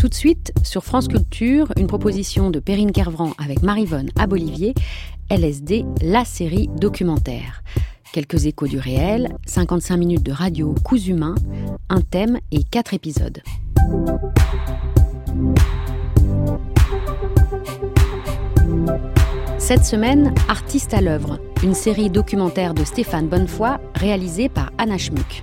Tout de suite, sur France Culture, une proposition de Perrine Kervran avec Maryvonne Abolivier, LSD, la série documentaire. Quelques échos du réel, 55 minutes de radio cousu humain, un thème et 4 épisodes. Cette semaine, Artistes à l'œuvre, une série documentaire de Stéphane Bonnefoy réalisée par Anna Schmuck.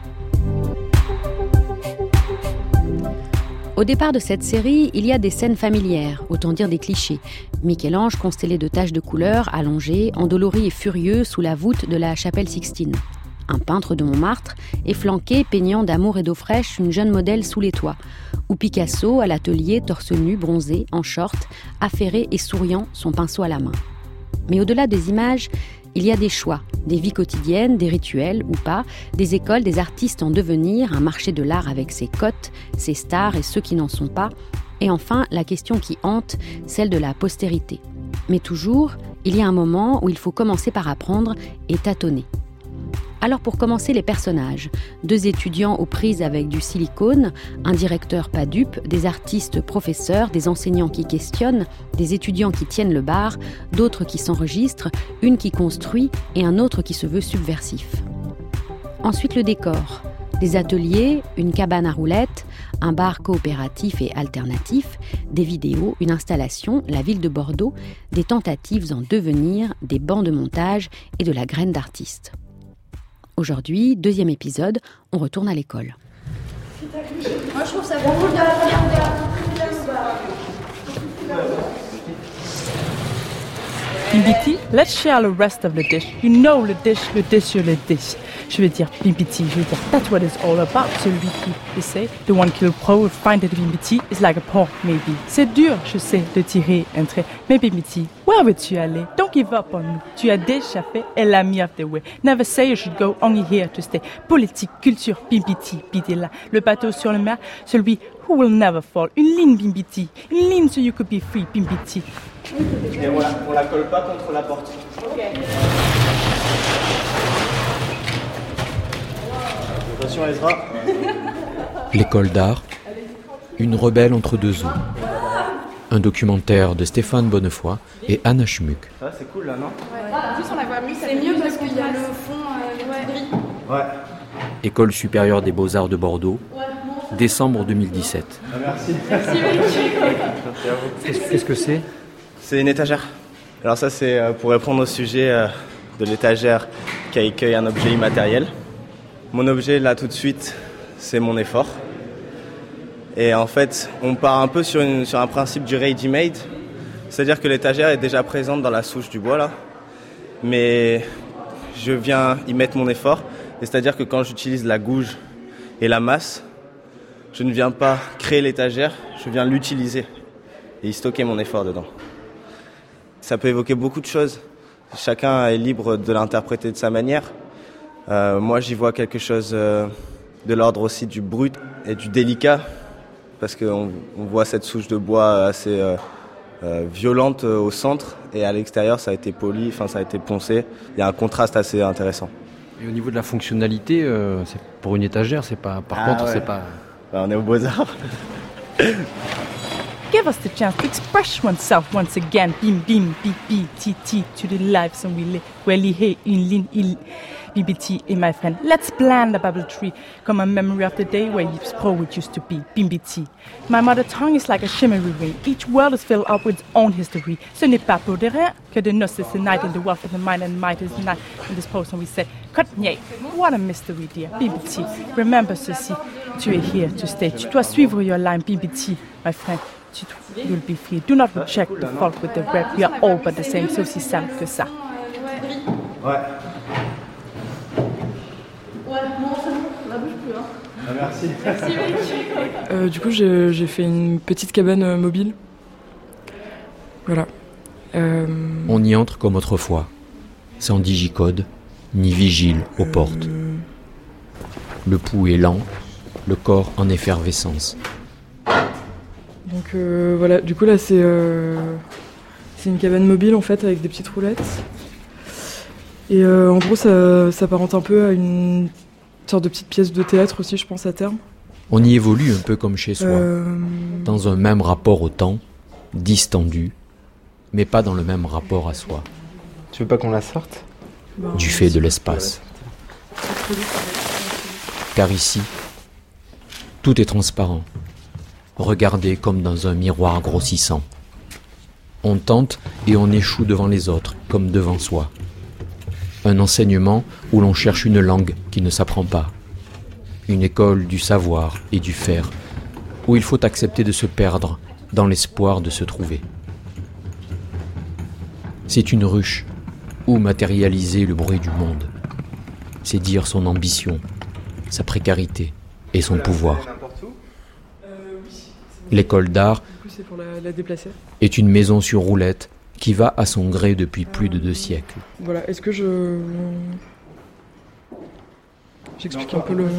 Au départ de cette série, il y a des scènes familières, autant dire des clichés. Michel-Ange constellé de taches de couleur, allongé, endolori et furieux sous la voûte de la chapelle Sixtine. Un peintre de Montmartre est flanqué, peignant d'amour et d'eau fraîche une jeune modèle sous les toits. Ou Picasso à l'atelier, torse nu, bronzé, en short, affairé et souriant, son pinceau à la main. Mais au-delà des images, il y a des choix, des vies quotidiennes, des rituels ou pas, des écoles, des artistes en devenir, un marché de l'art avec ses cotes, ses stars et ceux qui n'en sont pas, et enfin la question qui hante, celle de la postérité. Mais toujours, il y a un moment où il faut commencer par apprendre et tâtonner. Alors pour commencer, les personnages. 2 étudiants aux prises avec du silicone, un directeur pas dupe, des artistes professeurs, des enseignants qui questionnent, des étudiants qui tiennent le bar, d'autres qui s'enregistrent, une qui construit et un autre qui se veut subversif. Ensuite le décor. Des ateliers, une cabane à roulettes, un bar coopératif et alternatif, des vidéos, une installation, la ville de Bordeaux, des tentatives en devenir, des bancs de montage et de la graine d'artiste. Aujourd'hui, 2e épisode, on retourne à l'école. Moi, je trouve ça bon. Bimbiti, let's share the rest of the dish. You know the dish, sur le dish. Je veux dire Bimbiti, je veux dire that's what it's all about. Celui qui essaie, the one qui le pro would find that Bimbiti is like a paw, maybe. C'est dur, je sais, de tirer un trait. Mais Bimbiti, where veux-tu aller? Don't give up on me. Tu as déjà fait et la me of the way. Never say you should go, only here to stay. Politique, culture, Bimbiti, bidez là. Le bateau sur le mer, celui who will never fall. Une ligne Bimbiti, une ligne so you could be free, Bimbiti. Et on la colle pas contre la porte. Ok. Attention Ezra. L'école d'art, une rebelle entre 2 eaux. Un documentaire de Stéphane Bonnefoy et Anna Schmuck. Ça c'est cool là, non? Ouais. En plus on la voit mieux, c'est mieux parce qu'il y a le fond, gris. Ouais. École supérieure des beaux-arts de Bordeaux, décembre 2017. Merci. Merci Qu'est-ce que c'est? C'est une étagère. Alors ça c'est pour répondre au sujet de l'étagère qui accueille un objet immatériel. Mon objet là tout de suite, c'est mon effort. Et en fait, on part un peu sur un principe du ready-made. C'est-à-dire que l'étagère est déjà présente dans la souche du bois là. Mais je viens y mettre mon effort. Et c'est-à-dire que quand j'utilise la gouge et la masse, je ne viens pas créer l'étagère, je viens l'utiliser et y stocker mon effort dedans. Ça peut évoquer beaucoup de choses. Chacun est libre de l'interpréter de sa manière. Moi, j'y vois quelque chose de l'ordre aussi du brut et du délicat, parce qu'on voit cette souche de bois assez violente au centre, et à l'extérieur, ça a été poli, ça a été poncé. Il y a un contraste assez intéressant. Et au niveau de la fonctionnalité, c'est pour une étagère, c'est pas. Par contre, ouais. c'est pas. On est aux Beaux-Arts. Give us the chance to express oneself once again. Bim, bim, bi, bi, ti, ti, to the lives and we live. Welly, hey, in, lin, il, BBT, and my friend. Let's plant the bubble tree. Come a memory of the day where you's poet used to be. BBT. My mother tongue is like a shimmery ring. Each world is filled up with its own history. Ce n'est pas pour de rien que the nurse is the night and the wealth of the mind and might is the night. In this post, and we said, cut, yeah. What a mystery, dear. BBT. Remember ceci. Tu es here to stay. Tu dois suivre your line, BBT, my friend. You'll be free. Do not reject the fault with the red. We are all but the same. C'est aussi simple que ça. Ouais. Ouais, non, c'est bon, on la bouge plus, hein. Ah, merci. Merci, mec. Du coup, j'ai fait une petite cabane mobile. Voilà. On y entre comme autrefois, sans digicode, ni vigile aux portes. Le pouls est lent, le corps en effervescence. Donc voilà, du coup là c'est une cabane mobile en fait avec des petites roulettes. Et en gros ça s'apparente un peu à une sorte de petite pièce de théâtre aussi, je pense, à terme. On y évolue un peu comme chez soi, dans un même rapport au temps, distendu, mais pas dans le même rapport à soi. Tu veux pas qu'on la sorte ? Du fait de l'espace. Car ici, tout est transparent, regardé comme dans un miroir grossissant. On tente et on échoue devant les autres, comme devant soi. Un enseignement où l'on cherche une langue qui ne s'apprend pas. Une école du savoir et du faire, où il faut accepter de se perdre dans l'espoir de se trouver. C'est une ruche où matérialiser le bruit du monde. C'est dire son ambition, sa précarité et son pouvoir. L'école d'art est une maison sur roulette qui va à son gré depuis plus de 2 siècles. Voilà, est-ce que j'explique un peu le...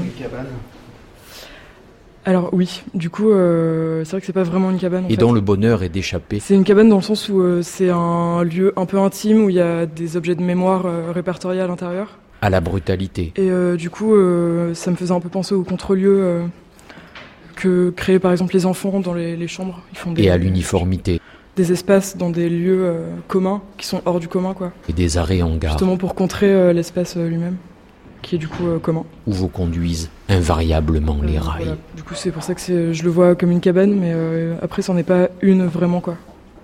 Alors oui, du coup, c'est vrai que c'est pas vraiment une cabane. Et dont le bonheur est d'échapper. C'est une cabane dans le sens où c'est un lieu un peu intime où il y a des objets de mémoire répertoriés à l'intérieur. À la brutalité. Et du coup, ça me faisait un peu penser au contre-lieu que créent par exemple les enfants dans les chambres. Ils font et à l'uniformité. Des espaces dans des lieux communs qui sont hors du commun, quoi. Et des arrêts en gare. Justement pour contrer l'espace lui-même, qui est du coup commun. Où vous conduisent invariablement les rails. Voilà. Du coup, c'est pour ça que je le vois comme une cabane, mais après, c'en est pas une vraiment, quoi.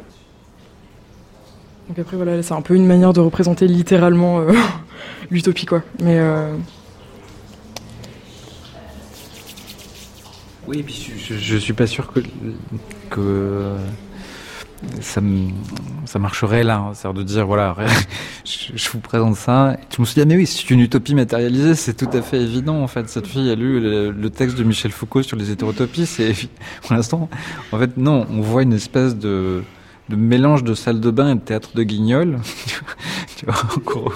Donc après, voilà, c'est un peu une manière de représenter littéralement l'utopie, quoi. Mais oui, et puis je suis pas sûr que ça marcherait là, hein. C'est-à-dire de dire voilà, je vous présente ça. Et je me suis dit mais oui, c'est une utopie matérialisée, c'est tout à fait évident en fait. Cette fille a lu le texte de Michel Foucault sur les hétérotopies, c'est pour l'instant en fait non, on voit une espèce de mélange de salle de bain et de théâtre de Guignol. Tu vois, en gros.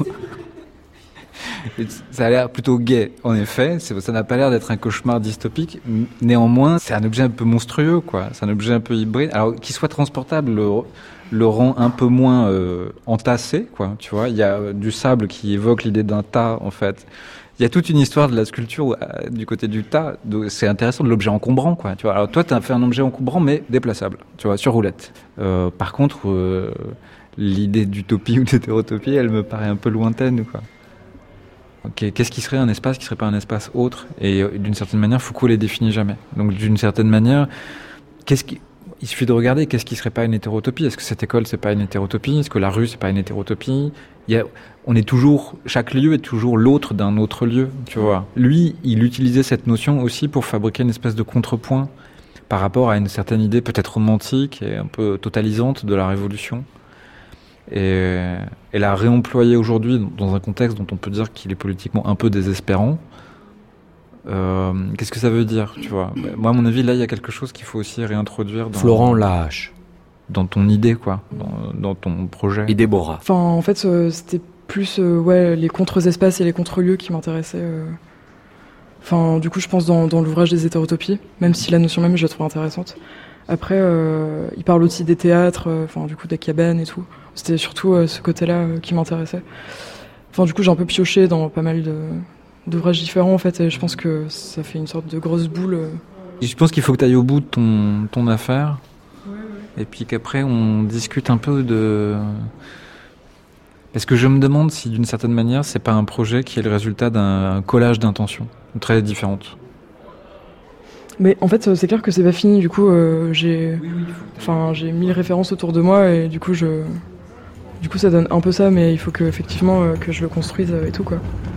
Et ça a l'air plutôt gai, en effet. Ça n'a pas l'air d'être un cauchemar dystopique. Néanmoins, c'est un objet un peu monstrueux, quoi. C'est un objet un peu hybride. Alors, qu'il soit transportable le rend un peu moins entassé, quoi. Tu vois, il y a du sable qui évoque l'idée d'un tas, en fait. Il y a toute une histoire de la sculpture du côté du tas. Donc c'est intéressant de l'objet encombrant, quoi. Tu vois. Alors toi, tu as fait un objet encombrant, mais déplaçable, tu vois, sur roulette. Par contre, l'idée d'utopie ou d'hétérotopie, elle me paraît un peu lointaine, quoi. Ok, qu'est-ce qui serait un espace qui serait pas un espace autre ? Et d'une certaine manière, Foucault les définit jamais. Donc d'une certaine manière, il suffit de regarder qu'est-ce qui serait pas une hétérotopie. Est-ce que cette école c'est pas une hétérotopie ? Est-ce que la rue c'est pas une hétérotopie ? Chaque lieu est toujours l'autre d'un autre lieu, tu vois. Lui, il utilisait cette notion aussi pour fabriquer une espèce de contrepoint par rapport à une certaine idée peut-être romantique et un peu totalisante de la Révolution. Et la réemployer aujourd'hui dans un contexte dont on peut dire qu'il est politiquement un peu désespérant. Qu'est-ce que ça veut dire, tu vois ? Moi, à mon avis, là, il y a quelque chose qu'il faut aussi réintroduire dans Florent Lahache. Dans ton idée, quoi, dans ton projet. Et Déborah. Enfin, en fait, c'était plus les contre-espaces et les contre-lieux qui m'intéressaient. Enfin, du coup, je pense dans l'ouvrage des hétérotopies, même si la notion même, je la trouve intéressante. Après, il parle aussi des théâtres, du coup, des cabanes et tout. C'était surtout ce côté-là qui m'intéressait. Enfin, du coup, j'ai un peu pioché dans pas mal d'ouvrages différents, en fait, et je pense que ça fait une sorte de grosse boule. Et je pense qu'il faut que tu ailles au bout de ton affaire, et puis qu'après, on discute un peu de... Parce que je me demande si, d'une certaine manière, c'est pas un projet qui est le résultat d'un collage d'intentions très différentes. Mais en fait, c'est clair que c'est pas fini. Du coup, j'ai 1000 références autour de moi, et du coup, ça donne un peu ça, mais il faut effectivement que je le construise et tout, quoi.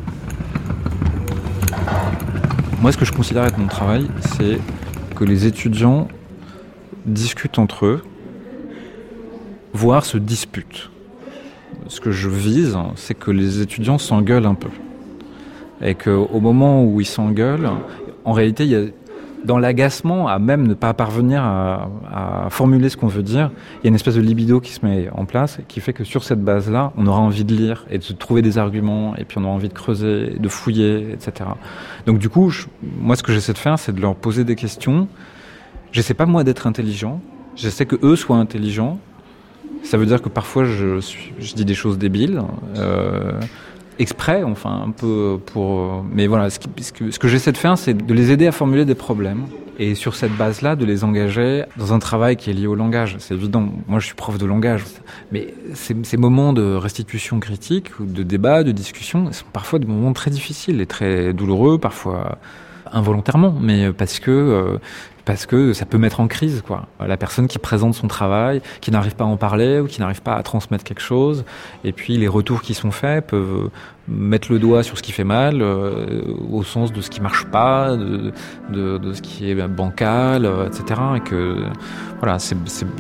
Moi, ce que je considère être mon travail, c'est que les étudiants discutent entre eux, voire se disputent. Ce que je vise, c'est que les étudiants s'engueulent un peu. Et qu'au moment où ils s'engueulent, en réalité, il y a... Dans l'agacement, à même ne pas parvenir à formuler ce qu'on veut dire, il y a une espèce de libido qui se met en place, qui fait que sur cette base-là, on aura envie de lire et de trouver des arguments, et puis on aura envie de creuser, de fouiller, etc. Donc du coup, moi ce que j'essaie de faire, c'est de leur poser des questions. J'essaie pas moi d'être intelligent, j'essaie que eux soient intelligents. Ça veut dire que parfois je dis des choses débiles, exprès, enfin un peu pour. Mais voilà, ce que j'essaie de faire, c'est de les aider à formuler des problèmes. Et sur cette base-là, de les engager dans un travail qui est lié au langage. C'est évident, moi je suis prof de langage. Mais ces moments de restitution critique, ou de débat, de discussion, sont parfois des moments très difficiles et très douloureux, parfois involontairement, mais parce que ça peut mettre en crise, quoi. La personne qui présente son travail, qui n'arrive pas à en parler ou qui n'arrive pas à transmettre quelque chose, et puis les retours qui sont faits peuvent mettre le doigt sur ce qui fait mal, au sens de ce qui marche pas, de ce qui est bancal, etc. Et que voilà, c'est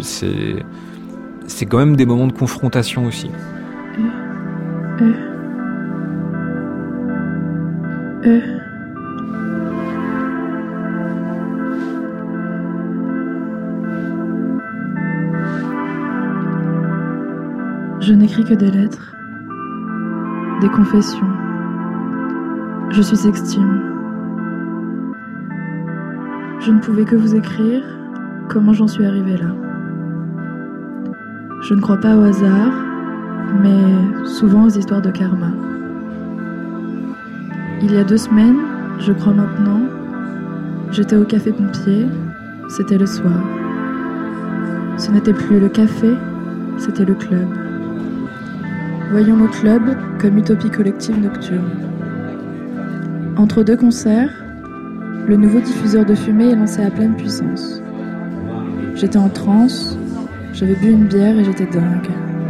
quand même des moments de confrontation aussi. Je n'écris que des lettres, des confessions. Je suis extime. Je ne pouvais que vous écrire comment j'en suis arrivée là. Je ne crois pas au hasard, mais souvent aux histoires de karma. Il y a 2 semaines, je crois maintenant, j'étais au Café Pompier, c'était le soir. Ce n'était plus le café, c'était le club. Voyons le club comme utopie collective nocturne. Entre 2 concerts, le nouveau diffuseur de fumée est lancé à pleine puissance. J'étais en transe, j'avais bu une bière et j'étais dingue.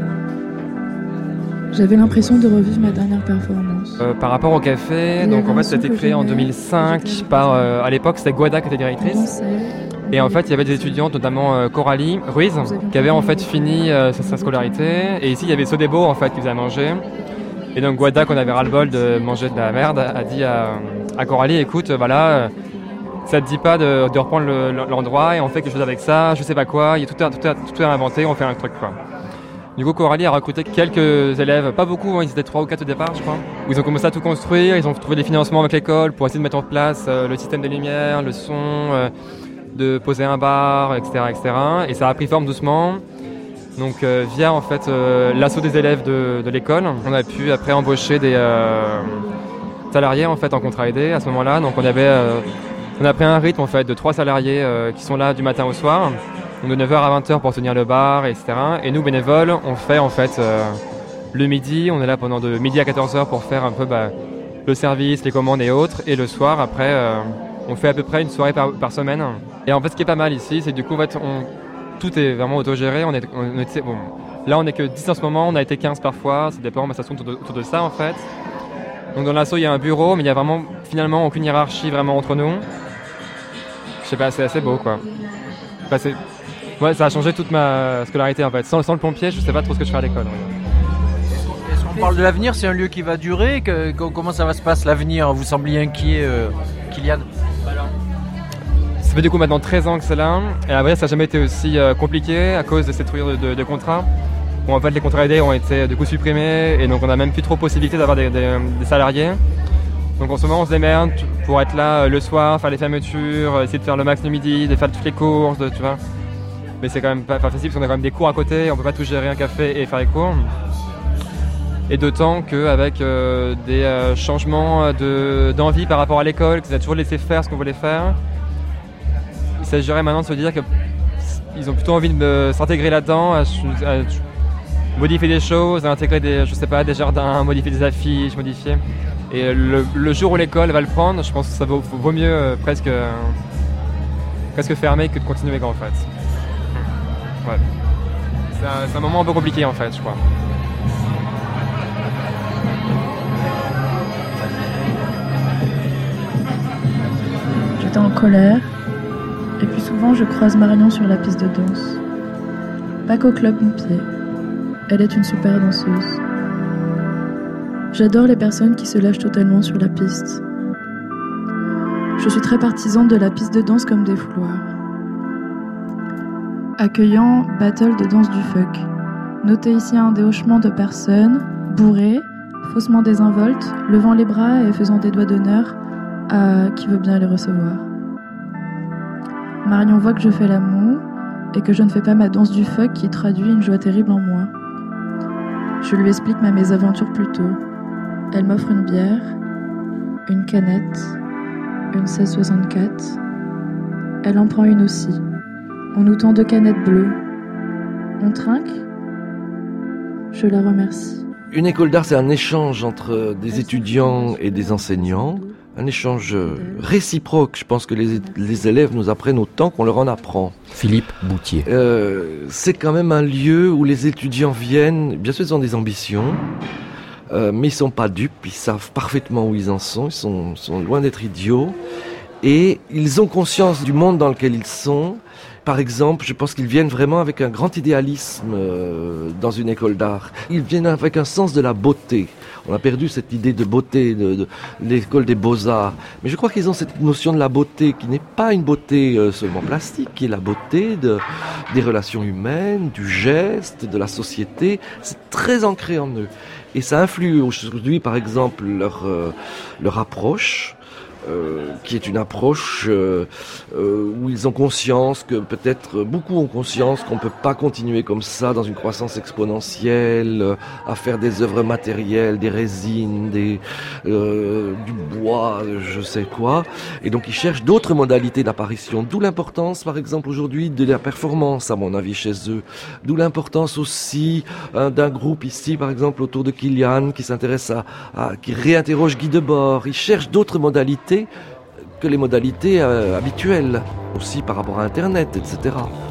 J'avais l'impression de revivre ma dernière performance. Par rapport au café, donc en fait ça a été créé en 2005 par, à l'époque c'était Guada qui était directrice. Et en fait, il y avait des étudiantes, notamment Coralie Ruiz, qui avait en fait fini sa scolarité. Et ici, il y avait Sodebo en fait qui faisait à manger. Et donc Guada, qu'on avait ras-le-bol de manger de la merde, a dit à Coralie, écoute, voilà, ça te dit pas de reprendre l'endroit et on fait quelque chose avec ça, je sais pas quoi, il y a tout à inventer, on fait un truc quoi. Du coup, Coralie a recruté quelques élèves, pas beaucoup, ils étaient 3 ou 4 au départ, je crois. Où ils ont commencé à tout construire, ils ont trouvé des financements avec l'école pour essayer de mettre en place le système de lumière, le son. De poser un bar, etc., etc. Et ça a pris forme doucement. Donc via en fait l'assaut des élèves de l'école, on a pu après embaucher des salariés en fait en contrat aidé à ce moment-là. Donc on a pris un rythme en fait de 3 salariés qui sont là du matin au soir, donc de 9h à 20h pour tenir le bar, etc. Et nous bénévoles, on fait en fait le midi, on est là pendant de midi à 14h pour faire un peu le service, les commandes et autres. Et le soir après, on fait à peu près une soirée par semaine. Et en fait, ce qui est pas mal ici, c'est que du coup, en fait, tout est vraiment autogéré. Bon, là, on n'est que 10 en ce moment, on a été 15 parfois, ça dépend, mais ça se tourne autour de ça en fait. Donc dans l'asso, il y a un bureau, mais il y a vraiment, finalement, aucune hiérarchie vraiment entre nous. Je sais pas, c'est assez beau quoi. Enfin, ouais, ça a changé toute ma scolarité en fait. Sans le pompier, je sais pas trop ce que je fais à l'école. Ouais. Est-ce qu'on parle de l'avenir? C'est un lieu qui va durer? Comment ça va se passer l'avenir? Vous sembliez inquiet, Kylian? Ça fait du coup maintenant 13 ans que c'est là, et à vrai ça n'a jamais été aussi compliqué à cause de cette rupture de contrats. Où en fait les contrats aidés ont été du coup supprimés, et donc on n'a même plus trop possibilité d'avoir des salariés. Donc en ce moment on se démerde pour être là le soir, faire les fermetures, essayer de faire le max le midi, de faire toutes les courses, tu vois. Mais c'est quand même pas facile parce qu'on a quand même des cours à côté, on peut pas tout gérer un café et faire les cours. Et d'autant qu'avec des changements d'envie par rapport à l'école, qu'ils ont toujours laissé faire ce qu'on voulait faire, il s'agirait maintenant de se dire qu'ils ont plutôt envie de s'intégrer là-dedans, à modifier des choses, à intégrer des jardins, modifier des affiches, modifier. Et le jour où l'école va le prendre, je pense que ça vaut mieux presque fermer que de continuer en fait. Ouais. C'est un moment un peu compliqué en fait, je crois. J'étais en colère. Et puis souvent, je croise Marion sur la piste de danse. Pas qu'au club Pompier. Elle est une super danseuse. J'adore les personnes qui se lâchent totalement sur la piste. Je suis très partisane de la piste de danse comme des fouloirs. Accueillant battle de danse du fuck. Notez ici un déhochement de personnes, bourrées, faussement désinvoltes, levant les bras et faisant des doigts d'honneur à qui veut bien les recevoir. Marion voit que je fais la moue et que je ne fais pas ma danse du fuck qui traduit une joie terrible en moi. Je lui explique ma mésaventure plus tôt. Elle m'offre une bière, une canette, une 1664. Elle en prend une aussi. On nous tend 2 canettes bleues. On trinque ? Je la remercie. Une école d'art, c'est un échange entre des étudiants et des enseignants, un échange réciproque. Je pense que les élèves nous apprennent autant qu'on leur en apprend. Philippe Boutier. C'est quand même un lieu où les étudiants viennent, bien sûr ils ont des ambitions, mais ils sont pas dupes, ils savent parfaitement où ils en sont, ils sont loin d'être idiots, et ils ont conscience du monde dans lequel ils sont. Par exemple, je pense qu'ils viennent vraiment avec un grand idéalisme dans une école d'art. Ils viennent avec un sens de la beauté. On a perdu cette idée de beauté de l'école des beaux-arts. Mais je crois qu'ils ont cette notion de la beauté qui n'est pas une beauté seulement plastique, qui est la beauté des relations humaines, du geste, de la société. C'est très ancré en eux. Et ça influe aujourd'hui, par exemple, leur approche. Qui est une approche où ils ont conscience que peut-être beaucoup ont conscience qu'on ne peut pas continuer comme ça dans une croissance exponentielle à faire des œuvres matérielles, des résines, du bois, je sais quoi. Et donc ils cherchent d'autres modalités d'apparition. D'où l'importance, par exemple, aujourd'hui de la performance, à mon avis, chez eux. D'où l'importance aussi d'un groupe ici, par exemple, autour de Kilian, qui s'intéresse qui réinterroge Guy Debord. Ils cherchent d'autres modalités que les modalités habituelles, aussi par rapport à Internet, etc.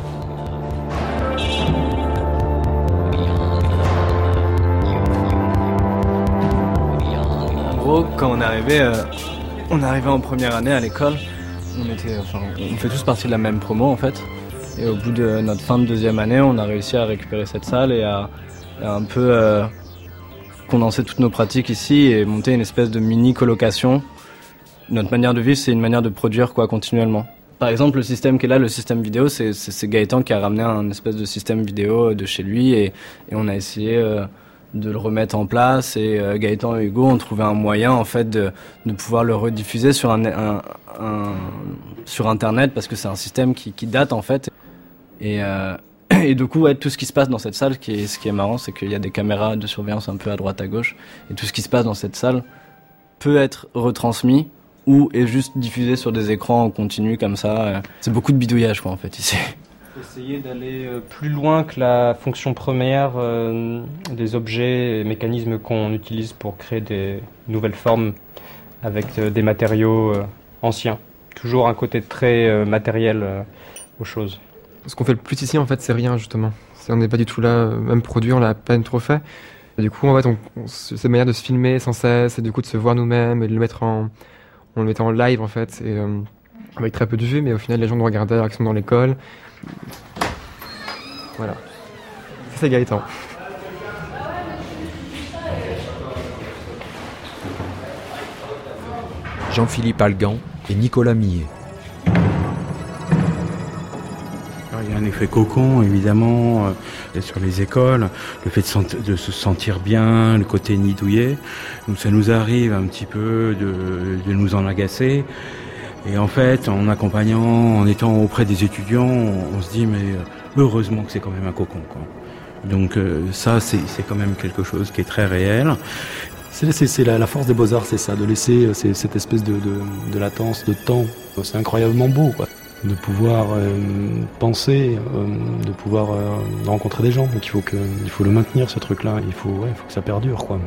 En gros, quand on arrivait en première année à l'école, on fait tous partie de la même promo en fait. Et au bout de notre fin de 2e année, on a réussi à récupérer cette salle et à un peu condenser toutes nos pratiques ici et monter une espèce de mini colocation. Notre manière de vivre, c'est une manière de produire continuellement. Par exemple, le système qui est là, le système vidéo, c'est Gaëtan qui a ramené un espèce de système vidéo de chez lui et on a essayé de le remettre en place et Gaëtan et Hugo ont trouvé un moyen en fait de pouvoir le rediffuser sur sur Internet parce que c'est un système qui date en fait et du coup tout ce qui se passe dans cette salle, ce qui est marrant, c'est qu'il y a des caméras de surveillance un peu à droite à gauche et tout ce qui se passe dans cette salle peut être retransmis ou est juste diffusé sur des écrans en continu comme ça. C'est beaucoup de bidouillage en fait ici. Essayer d'aller plus loin que la fonction première des objets et mécanismes qu'on utilise pour créer des nouvelles formes avec des matériaux anciens. Toujours un côté très matériel aux choses. Ce qu'on fait le plus ici en fait c'est rien justement. On n'est pas du tout là, même produit on l'a à peine trop fait. Et du coup en fait c'est une manière de se filmer sans cesse et du coup de se voir nous-mêmes et de le mettre on le mettait en live en fait, et, avec très peu de vues, mais au final les gens nous regardaient alors qu'ils sont dans l'école. Voilà. Ça c'est Gaëtan. Jean-Philippe Algan et Nicolas Millet. Il y a un effet cocon, évidemment, sur les écoles, le fait de se sentir bien, le côté nid douillet. Donc ça nous arrive un petit peu de nous en agacer. Et en fait, en accompagnant, en étant auprès des étudiants, on se dit, mais heureusement que c'est quand même un cocon, quoi. Donc ça, c'est quand même quelque chose qui est très réel. C'est la force des Beaux-Arts, c'est ça, de laisser cette espèce de latence, de temps. C'est incroyablement beau, quoi. De pouvoir penser, de pouvoir rencontrer des gens. Donc il faut le maintenir, ce truc-là. Il faut que ça perdure, quoi.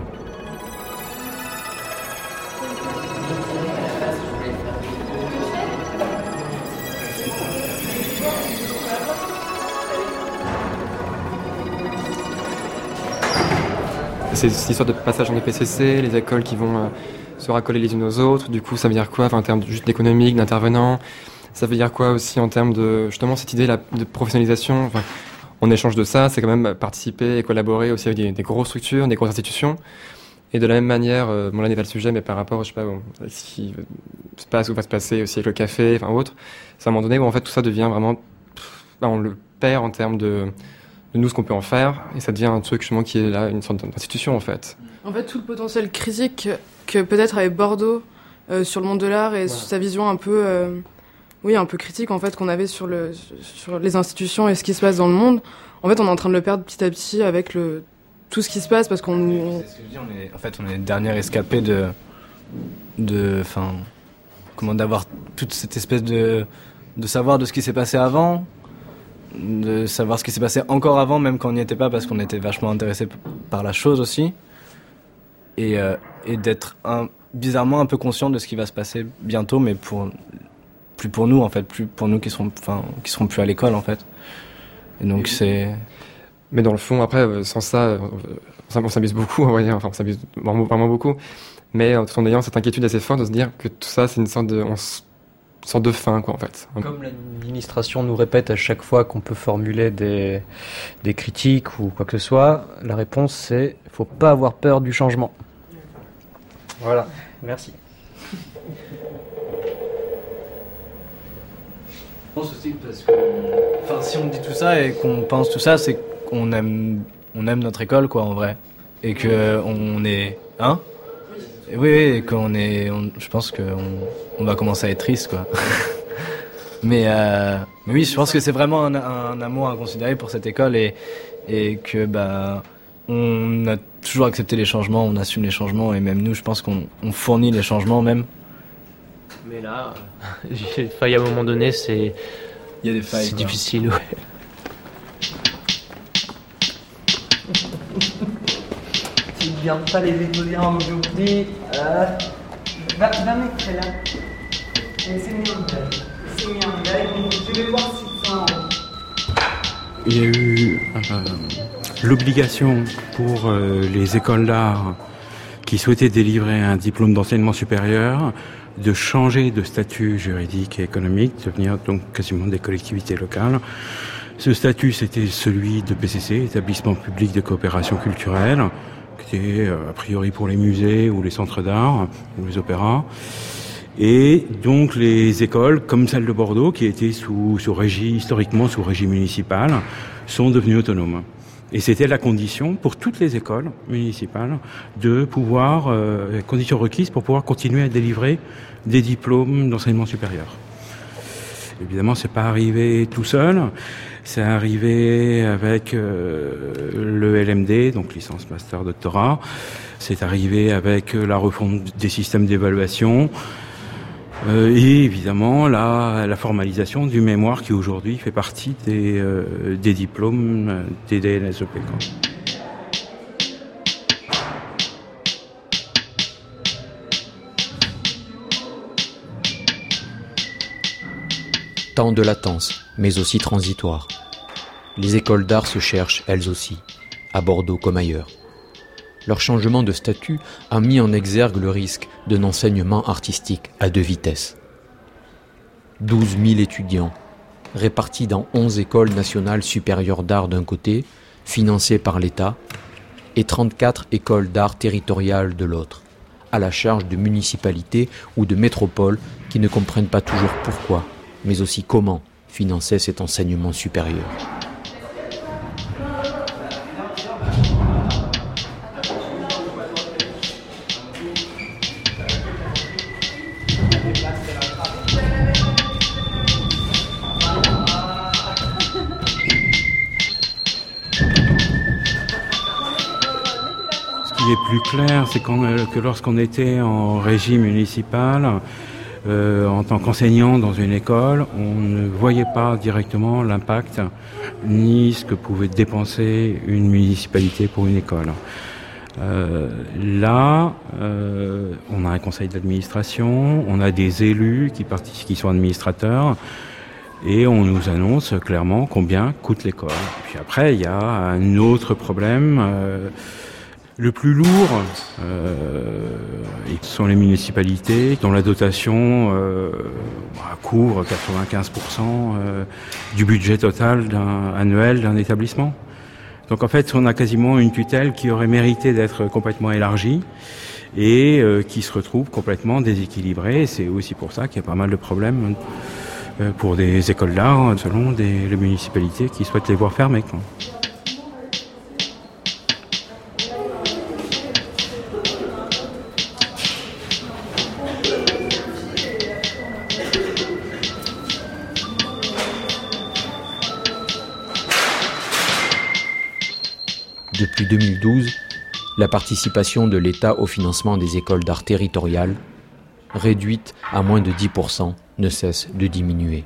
C'est cette histoire de passage en EPCC, les écoles qui vont se racoler les unes aux autres. Du coup, ça veut dire quoi en termes juste d'économique, d'intervenants. Ça veut dire quoi aussi en termes de, justement, cette idée de professionnalisation. Enfin, en échange de ça, c'est quand même participer et collaborer aussi avec des grosses structures, des grosses institutions. Et de la même manière, bon là n'est pas le sujet, mais par rapport, je sais pas, ce qui se passe ou va se passer aussi avec le café, enfin autre, c'est à un moment donné où en fait tout ça devient vraiment, on le perd en termes de nous ce qu'on peut en faire, et ça devient un truc justement qui est là, une sorte d'institution en fait. En fait, tout le potentiel critique que peut-être avait Bordeaux sur le monde de l'art et sur sa vision un peu un peu critique en fait qu'on avait sur les institutions et ce qui se passe dans le monde. En fait, on est en train de le perdre petit à petit avec tout ce qui se passe parce qu'on... C'est ce que je dis, on est le dernier escapé d'avoir toute cette espèce de savoir de ce qui s'est passé avant, de savoir ce qui s'est passé encore avant, même quand on n'y était pas, parce qu'on était vachement intéressé par la chose aussi, et d'être bizarrement un peu conscient de ce qui va se passer bientôt, mais plus pour nous en fait, plus pour nous qui seront plus à l'école en fait. Et donc c'est... Mais dans le fond, après, sans ça, on s'amuse beaucoup, on va dire, enfin on s'amuse vraiment beaucoup, mais tout en ayant cette inquiétude assez forte de se dire que tout ça c'est une sorte de fin, quoi, en fait. Comme l'administration nous répète à chaque fois qu'on peut formuler des critiques ou quoi que ce soit, la réponse c'est « faut pas avoir peur du changement ». Voilà, merci. Je pense aussi parce que, si on dit tout ça et qu'on pense tout ça, c'est qu'on aime notre école, quoi, en vrai. Et que on est... Hein ? Oui, et qu'on est... je pense qu'on va commencer à être triste, quoi. mais oui, je pense que c'est vraiment un amour inconsidéré pour cette école et que, on a toujours accepté les changements, on assume les changements et même nous, je pense qu'on fournit les changements même. Mais là, j'ai failli à un moment donné, c'est... Il y a des failles. C'est difficile, ouais. Tu ne gardes pas les étudiants aujourd'hui. Va mettre là. C'est mis en veille. Je vais voir si ça... Il y a eu l'obligation pour les écoles d'art qui souhaitaient délivrer un diplôme d'enseignement supérieur de changer de statut juridique et économique, de devenir donc quasiment des collectivités locales. Ce statut, c'était celui de PCC, établissement public de coopération culturelle, qui était a priori pour les musées ou les centres d'art ou les opéras. Et donc les écoles, comme celle de Bordeaux, qui était historiquement sous régie municipal, sont devenues autonomes. Et c'était la condition pour toutes les écoles municipales de pouvoir, condition requise pour pouvoir continuer à délivrer des diplômes d'enseignement supérieur. Évidemment, c'est pas arrivé tout seul. C'est arrivé avec le LMD, donc licence, master, doctorat. C'est arrivé avec la refonte des systèmes d'évaluation. Et évidemment la formalisation du mémoire qui aujourd'hui fait partie des diplômes des DNSEP. Temps de latence, mais aussi transitoire. Les écoles d'art se cherchent elles aussi, à Bordeaux comme ailleurs. Leur changement de statut a mis en exergue le risque d'un enseignement artistique à deux vitesses. 12 000 étudiants, répartis dans 11 écoles nationales supérieures d'art d'un côté, financées par l'État, et 34 écoles d'art territoriales de l'autre, à la charge de municipalités ou de métropoles qui ne comprennent pas toujours pourquoi, mais aussi comment financer cet enseignement supérieur. Ce qui est plus clair, c'est que lorsqu'on était en régie municipale, en tant qu'enseignant dans une école, on ne voyait pas directement l'impact ni ce que pouvait dépenser une municipalité pour une école. Là, on a un conseil d'administration, on a des élus qui sont administrateurs, et on nous annonce clairement combien coûte l'école. Puis après, il y a un autre problème. Le plus lourd, sont les municipalités dont la dotation couvre 95% du budget total annuel d'un établissement. Donc en fait, on a quasiment une tutelle qui aurait mérité d'être complètement élargie et qui se retrouve complètement déséquilibrée. C'est aussi pour ça qu'il y a pas mal de problèmes pour des écoles d'art selon les municipalités qui souhaitent les voir fermées, quoi. Depuis Depuis 2012, la participation de l'État au financement des écoles d'art territoriales, réduite à moins de 10%, ne cesse de diminuer.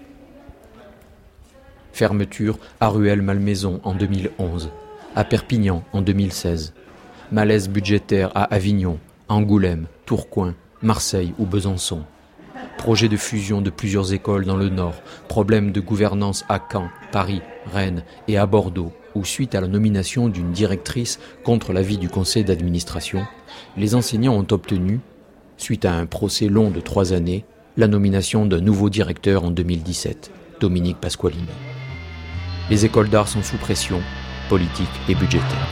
Fermeture à Rueil-Malmaison en 2011, à Perpignan en 2016, malaise budgétaire à Avignon, Angoulême, Tourcoing, Marseille ou Besançon. Projet de fusion de plusieurs écoles dans le Nord, problème de gouvernance à Caen, Paris, Rennes et à Bordeaux, où suite à la nomination d'une directrice contre l'avis du conseil d'administration, les enseignants ont obtenu, suite à un procès long de 3 années, la nomination d'un nouveau directeur en 2017, Dominique Pasqualini. Les écoles d'art sont sous pression, politique et budgétaire.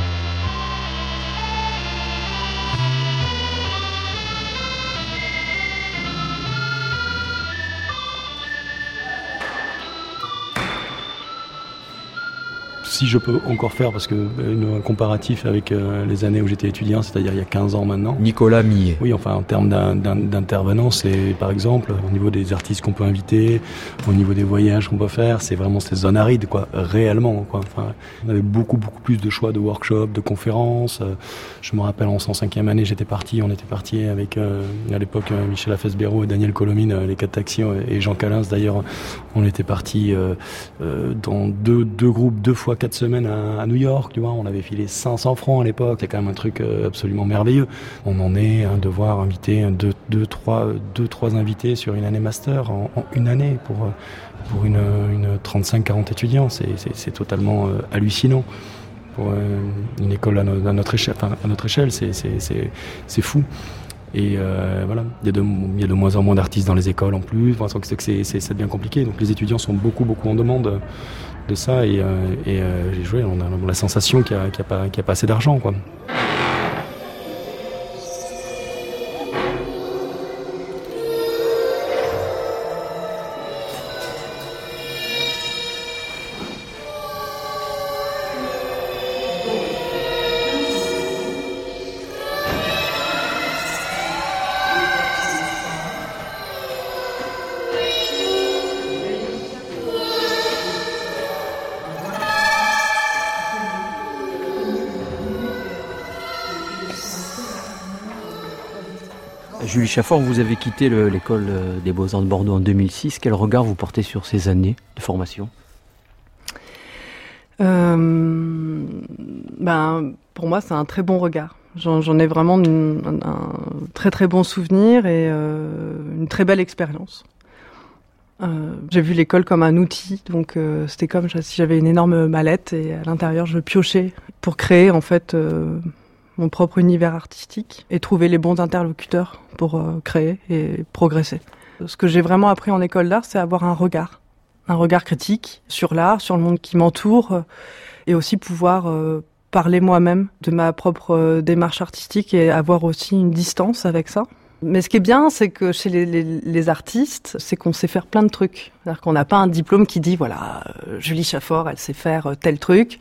Si je peux encore faire, parce que un comparatif avec les années où j'étais étudiant, c'est-à-dire il y a 15 ans maintenant. Nicolas Millet. Oui, enfin en termes d'intervenants, c'est par exemple au niveau des artistes qu'on peut inviter, au niveau des voyages qu'on peut faire, c'est vraiment ces zones arides, quoi, réellement, quoi. Enfin, on avait beaucoup plus de choix de workshops, de conférences. Je me rappelle en 105e année, on était parti avec à l'époque Michel Afès-Béraud et Daniel Colomine, les 4 taxis, et Jean Calins d'ailleurs. On était parti dans deux groupes 2 fois 4 semaines à New York, tu vois, on avait filé 500 francs à l'époque, c'est quand même un truc absolument merveilleux. On en est à devoir inviter 2-3 invités sur une année master en une année pour une 35-40 étudiants, c'est totalement hallucinant. Pour une école à notre échelle, c'est fou. Et voilà, il y a de moins en moins d'artistes dans les écoles en plus, enfin, ça devient compliqué, donc les étudiants sont beaucoup en demande de ça, et on a la sensation qu'il n'y a pas assez d'argent, quoi. Julie Chafford, vous avez quitté l'école des Beaux-Arts de Bordeaux en 2006. Quel regard vous portez sur ces années de formation ? Pour moi, c'est un très bon regard. J'en ai vraiment un très bon souvenir et une très belle expérience. J'ai vu l'école comme un outil, donc c'était comme si j'avais une énorme mallette et à l'intérieur je piochais pour créer en fait mon propre univers artistique et trouver les bons interlocuteurs pour créer et progresser. Ce que j'ai vraiment appris en école d'art, c'est avoir un regard critique sur l'art, sur le monde qui m'entoure, et aussi pouvoir parler moi-même de ma propre démarche artistique et avoir aussi une distance avec ça. Mais ce qui est bien, c'est que chez les artistes, c'est qu'on sait faire plein de trucs. C'est-à-dire qu'on n'a pas un diplôme qui dit, voilà, Julie Chafford, elle sait faire tel truc.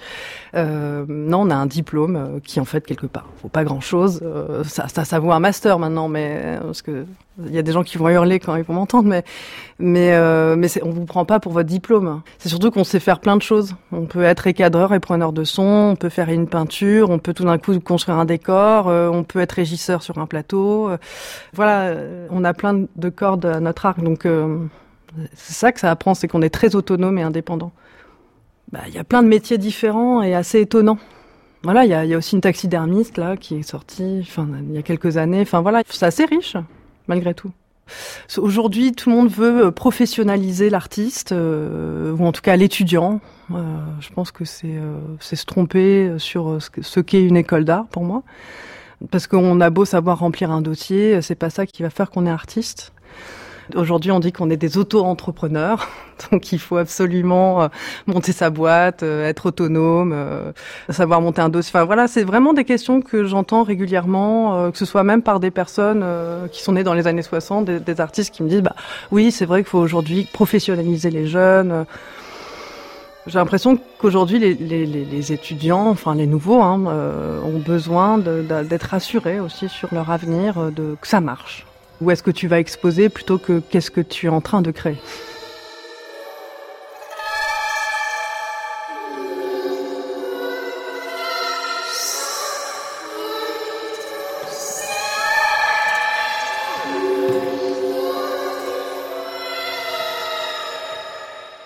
Non, on a un diplôme qui, en fait, quelque part, vaut pas grand-chose. Ça vaut un master maintenant, mais parce que il y a des gens qui vont hurler quand ils vont m'entendre, mais on vous prend pas pour votre diplôme. C'est surtout qu'on sait faire plein de choses. On peut être recadreur et preneur de son, on peut faire une peinture, on peut tout d'un coup construire un décor, on peut être régisseur sur un plateau. Voilà, on a plein de cordes à notre arc, donc c'est ça que ça apprend, c'est qu'on est très autonome et indépendant. Il y a plein de métiers différents et assez étonnants. Voilà, il y a aussi une taxidermiste là qui est sortie, il y a quelques années. Voilà, c'est assez riche malgré tout. Aujourd'hui, tout le monde veut professionnaliser l'artiste, ou en tout cas l'étudiant. Je pense que c'est se tromper sur ce qu'est une école d'art pour moi. Parce qu'on a beau savoir remplir un dossier, c'est pas ça qui va faire qu'on est artiste. Aujourd'hui, on dit qu'on est des auto-entrepreneurs, donc il faut absolument monter sa boîte, être autonome, savoir monter un dossier. Voilà, c'est vraiment des questions que j'entends régulièrement, que ce soit même par des personnes qui sont nées dans les années 60, des artistes qui me disent oui, c'est vrai qu'il faut aujourd'hui professionnaliser les jeunes. J'ai l'impression qu'aujourd'hui, les étudiants, les nouveaux, ont besoin d'être rassurés aussi sur leur avenir, que ça marche. Où est-ce que tu vas exposer plutôt que qu'est-ce que tu es en train de créer.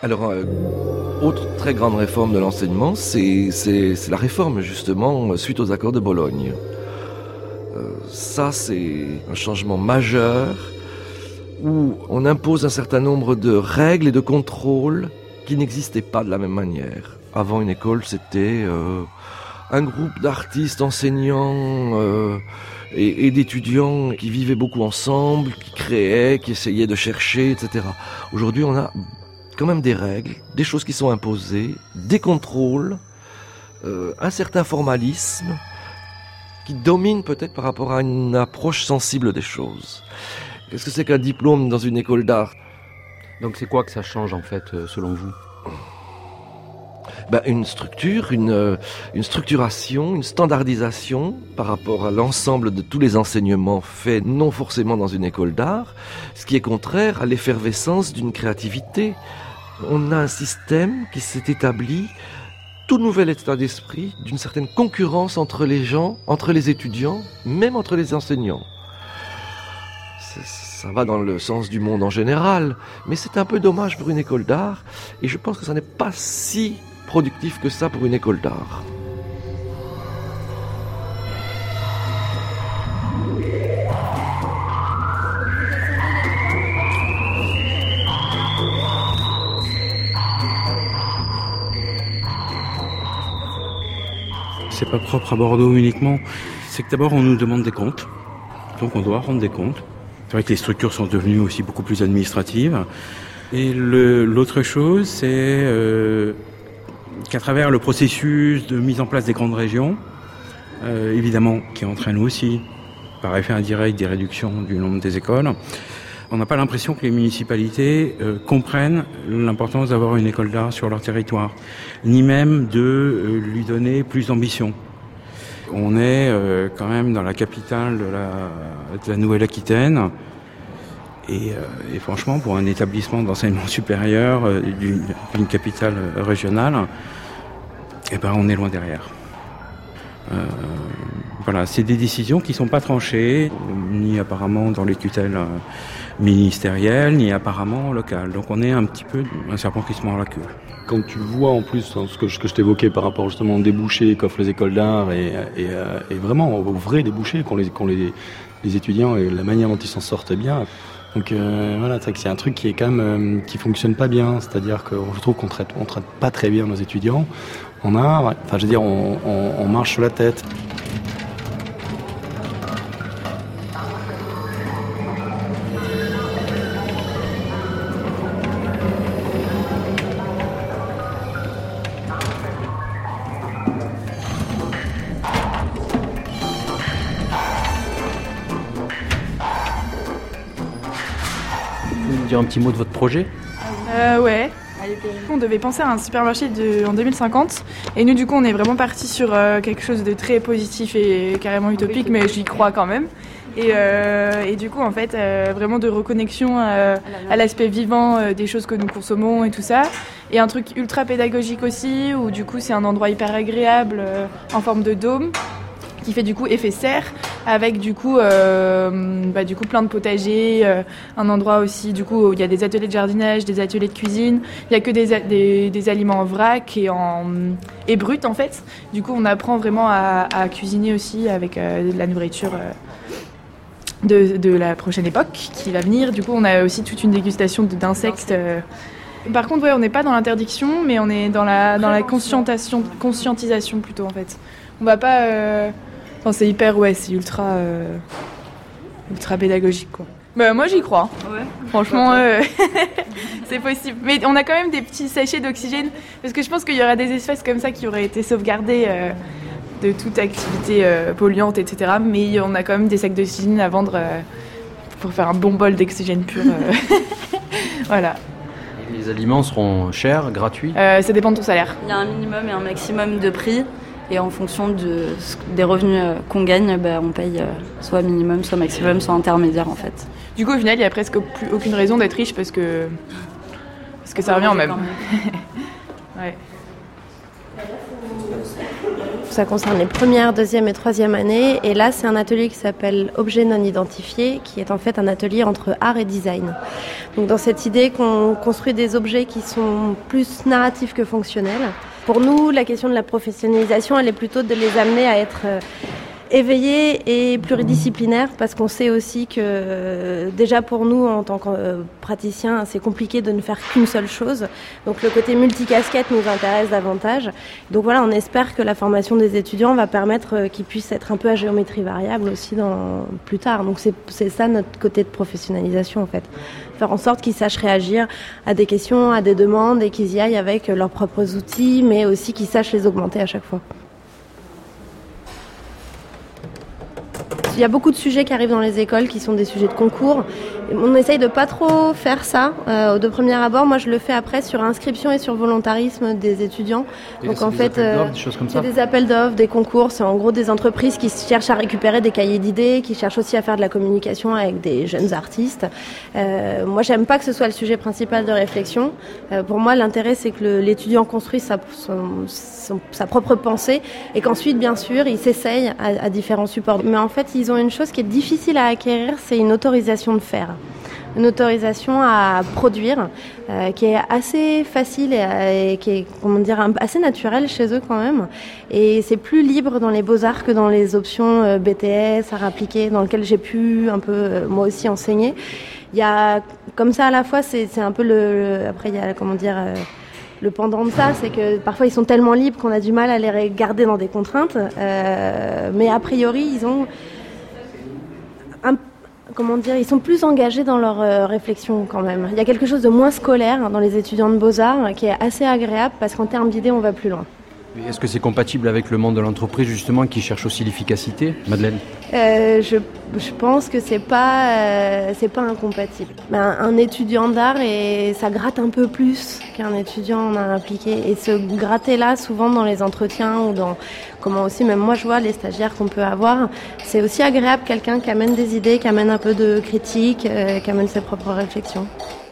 Alors, autre très grande réforme de l'enseignement, c'est la réforme justement suite aux accords de Bologne. Ça, c'est un changement majeur où on impose un certain nombre de règles et de contrôles qui n'existaient pas de la même manière. Avant, une école, c'était un groupe d'artistes, enseignants et d'étudiants qui vivaient beaucoup ensemble, qui créaient, qui essayaient de chercher, etc. Aujourd'hui, on a quand même des règles, des choses qui sont imposées, des contrôles, un certain formalisme qui domine peut-être par rapport à une approche sensible des choses. Qu'est-ce que c'est qu'un diplôme dans une école d'art ? Donc c'est quoi que ça change en fait, selon vous ? Une structure, une structuration, une standardisation par rapport à l'ensemble de tous les enseignements faits non forcément dans une école d'art, ce qui est contraire à l'effervescence d'une créativité. On a un système qui s'est établi, tout nouvel état d'esprit, d'une certaine concurrence entre les gens, entre les étudiants, même entre les enseignants. Ça va dans le sens du monde en général, mais c'est un peu dommage pour une école d'art, et je pense que ça n'est pas si productif que ça pour une école d'art. C'est pas propre à Bordeaux uniquement, c'est que d'abord on nous demande des comptes, donc on doit rendre des comptes. C'est vrai que les structures sont devenues aussi beaucoup plus administratives. Et l'autre chose, c'est qu'à travers le processus de mise en place des grandes régions, évidemment, qui entraîne aussi, par effet indirect, des réductions du nombre des écoles, on n'a pas l'impression que les municipalités comprennent l'importance d'avoir une école d'art sur leur territoire, ni même de lui donner plus d'ambition. On est quand même dans la capitale de la Nouvelle-Aquitaine, et franchement, pour un établissement d'enseignement supérieur d'une capitale régionale, on est loin derrière. Voilà, c'est des décisions qui ne sont pas tranchées, ni apparemment dans les tutelles ministérielles, ni apparemment locales. Donc on est un petit peu un serpent qui se mord la queue. Quand tu vois en plus ce que je t'évoquais par rapport justement aux débouchés qu'offrent les écoles d'art et vraiment aux vrais débouchés qu'ont les étudiants et la manière dont ils s'en sortent bien. Donc voilà, c'est un truc qui est quand même qui fonctionne pas bien, c'est-à-dire que je trouve qu'on traite pas très bien nos étudiants en art. Enfin, je veux dire, on marche sur la tête. Un petit mot de votre projet ? Ouais. On devait penser à un supermarché en 2050 et nous du coup on est vraiment parti sur quelque chose de très positif et carrément utopique, mais j'y crois quand même. Et du coup en fait vraiment de reconnexion à l'aspect vivant des choses que nous consommons et tout ça. Et un truc ultra pédagogique aussi où du coup c'est un endroit hyper agréable en forme de dôme, qui fait du coup effet serre, avec du coup plein de potagers, un endroit aussi du coup où il y a des ateliers de jardinage, des ateliers de cuisine, il y a que des aliments en vrac et bruts en fait. Du coup on apprend vraiment à cuisiner aussi avec de la nourriture de la prochaine époque qui va venir. Du coup on a aussi toute une dégustation d'insectes. Par contre on n'est pas dans l'interdiction, mais on est dans la conscientisation plutôt en fait. On va pas c'est hyper, c'est ultra pédagogique, quoi. Moi, j'y crois. Ouais. Franchement, c'est possible. Mais on a quand même des petits sachets d'oxygène, parce que je pense qu'il y aura des espèces comme ça qui auraient été sauvegardées de toute activité polluante, etc. Mais on a quand même des sacs d'oxygène à vendre pour faire un bon bol d'oxygène pur. Voilà. Et les aliments seront chers, gratuits ? Ça dépend de ton salaire. Il y a un minimum et un maximum de prix. Et en fonction des revenus qu'on gagne, on paye soit minimum, soit maximum, soit intermédiaire en fait. Du coup, au final, il n'y a presque plus aucune raison d'être riche parce que ça revient au même. Ouais. Ça concerne les premières, deuxième et troisième années. Et là, c'est un atelier qui s'appelle Objets non identifiés, qui est en fait un atelier entre art et design. Donc dans cette idée qu'on construit des objets qui sont plus narratifs que fonctionnels. Pour nous, la question de la professionnalisation, elle est plutôt de les amener à être éveillés et pluridisciplinaires, parce qu'on sait aussi que déjà pour nous en tant que praticiens, c'est compliqué de ne faire qu'une seule chose. Donc le côté multicasquette nous intéresse davantage. Donc voilà, on espère que la formation des étudiants va permettre qu'ils puissent être un peu à géométrie variable aussi plus tard. Donc c'est ça notre côté de professionnalisation en fait. Faire en sorte qu'ils sachent réagir à des questions, à des demandes et qu'ils y aillent avec leurs propres outils, mais aussi qu'ils sachent les augmenter à chaque fois. Il y a beaucoup de sujets qui arrivent dans les écoles qui sont des sujets de concours. On essaye de pas trop faire ça de premier abord. Moi, je le fais après sur inscription et sur volontarisme des étudiants. Et donc en fait, c'est des appels d'offres, des concours. C'est en gros des entreprises qui cherchent à récupérer des cahiers d'idées, qui cherchent aussi à faire de la communication avec des jeunes artistes. Moi, j'aime pas que ce soit le sujet principal de réflexion. Pour moi, l'intérêt, c'est que l'étudiant construise sa propre pensée et qu'ensuite, bien sûr, il s'essaye à différents supports. Mais en fait, ils ont une chose qui est difficile à acquérir, c'est une autorisation de faire. Une autorisation à produire qui est assez facile et qui est assez naturelle chez eux quand même. Et c'est plus libre dans les beaux-arts que dans les options BTS, art appliqué, dans lesquelles j'ai pu un peu moi aussi enseigner. Il y a comme ça à la fois, c'est un peu après il y a le pendant de ça, c'est que parfois ils sont tellement libres qu'on a du mal à les garder dans des contraintes. Mais a priori, ils ont ils sont plus engagés dans leur réflexion quand même. Il y a quelque chose de moins scolaire dans les étudiants de Beaux-Arts qui est assez agréable parce qu'en termes d'idées, on va plus loin. Est-ce que c'est compatible avec le monde de l'entreprise justement qui cherche aussi l'efficacité, Madeleine ? Je pense que c'est pas incompatible. Mais un étudiant d'art, ça gratte un peu plus qu'un étudiant en art appliqué. Et ce gratter-là, souvent dans les entretiens ou comment aussi, même moi je vois les stagiaires qu'on peut avoir, c'est aussi agréable quelqu'un qui amène des idées, qui amène un peu de critique, qui amène ses propres réflexions.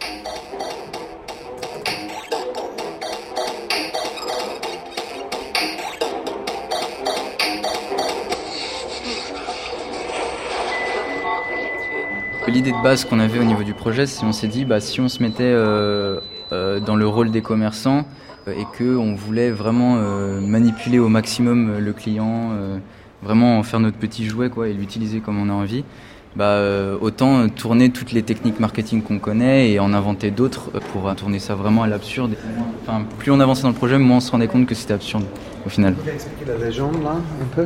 L'idée de base qu'on avait au niveau du projet, c'est on s'est dit si on se mettait dans le rôle des commerçants et qu'on voulait vraiment manipuler au maximum le client, vraiment en faire notre petit jouet et l'utiliser comme on a envie, autant tourner toutes les techniques marketing qu'on connaît et en inventer d'autres pour tourner ça vraiment à l'absurde. Enfin, plus on avançait dans le projet, moins on se rendait compte que c'était absurde au final. Vous pouvez expliquer la légende là, un peu ?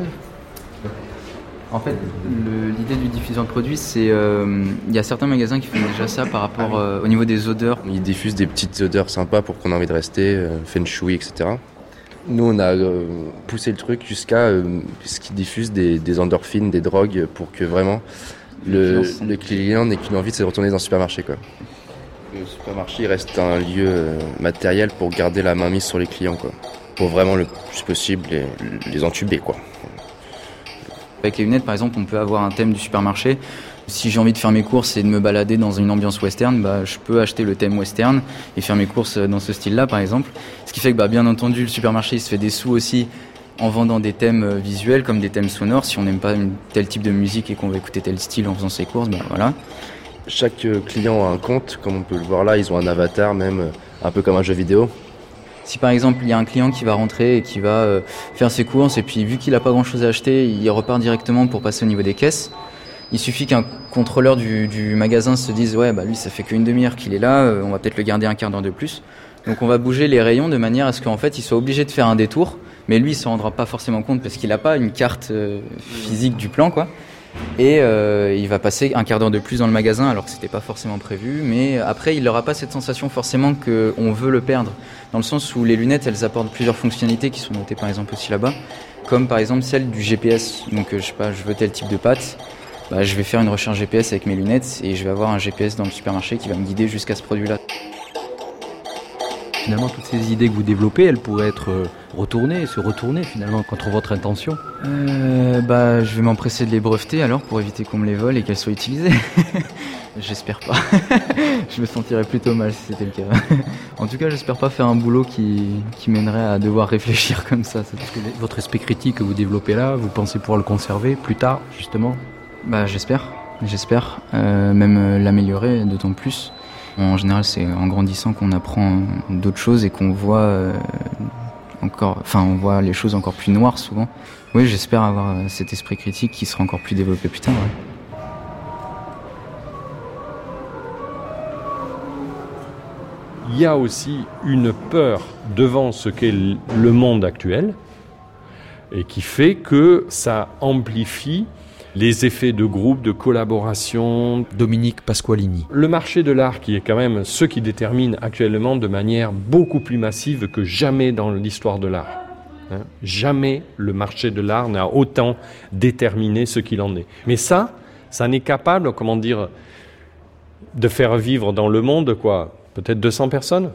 En fait, l'idée du diffuseur de produits, c'est il y a certains magasins qui font déjà ça par rapport au niveau des odeurs. Ils diffusent des petites odeurs sympas pour qu'on ait envie de rester, feng shui, etc. Nous, on a poussé le truc jusqu'à ce qu'ils diffusent des endorphines, des drogues, pour que vraiment le client n'ait qu'une envie de se retourner dans le supermarché, quoi. Le supermarché reste un lieu matériel pour garder la main mise sur les clients, quoi. Pour vraiment le plus possible les entuber, quoi. Avec les lunettes, par exemple, on peut avoir un thème du supermarché. Si j'ai envie de faire mes courses et de me balader dans une ambiance western, je peux acheter le thème western et faire mes courses dans ce style-là, par exemple. Ce qui fait que, bien entendu, le supermarché il se fait des sous aussi en vendant des thèmes visuels comme des thèmes sonores. Si on n'aime pas tel type de musique et qu'on va écouter tel style en faisant ses courses, voilà. Chaque client a un compte, comme on peut le voir là, ils ont un avatar même, un peu comme un jeu vidéo. Si par exemple il y a un client qui va rentrer et qui va faire ses courses et puis vu qu'il n'a pas grand chose à acheter, il repart directement pour passer au niveau des caisses. Il suffit qu'un contrôleur du magasin se dise lui ça fait qu'une demi-heure qu'il est là, on va peut-être le garder un quart d'heure de plus. Donc on va bouger les rayons de manière à ce qu'en fait il soit obligé de faire un détour, mais lui il s'en rendra pas forcément compte parce qu'il n'a pas une carte physique du plan quoi. Et il va passer un quart d'heure de plus dans le magasin alors que c'était pas forcément prévu, mais après il n'aura pas cette sensation forcément qu'on veut le perdre, dans le sens où les lunettes elles apportent plusieurs fonctionnalités qui sont notées par exemple aussi là-bas, comme par exemple celle du GPS. Donc je veux tel type de pâte, je vais faire une recherche GPS avec mes lunettes et je vais avoir un GPS dans le supermarché qui va me guider jusqu'à ce produit-là. finalement, toutes ces idées que vous développez, elles pourraient être se retourner finalement contre votre intention. Je vais m'empresser de les breveter alors pour éviter qu'on me les vole et qu'elles soient utilisées. J'espère pas. Je me sentirais plutôt mal si c'était le cas. En tout cas, j'espère pas faire un boulot qui mènerait à devoir réfléchir comme ça. Est-ce que votre esprit critique que vous développez là, vous pensez pouvoir le conserver plus tard, justement ? J'espère. Même l'améliorer d'autant plus. En général, c'est en grandissant qu'on apprend d'autres choses et qu'on voit on voit les choses encore plus noires souvent. Oui, j'espère avoir cet esprit critique qui sera encore plus développé plus tard. Ouais. Il y a aussi une peur devant ce qu'est le monde actuel et qui fait que ça amplifie les effets de groupe, de collaboration. Dominique Pasqualini. Le marché de l'art qui est quand même ce qui détermine actuellement de manière beaucoup plus massive que jamais dans l'histoire de l'art. Jamais le marché de l'art n'a autant déterminé ce qu'il en est. Mais ça n'est capable, de faire vivre dans le monde, peut-être 200 personnes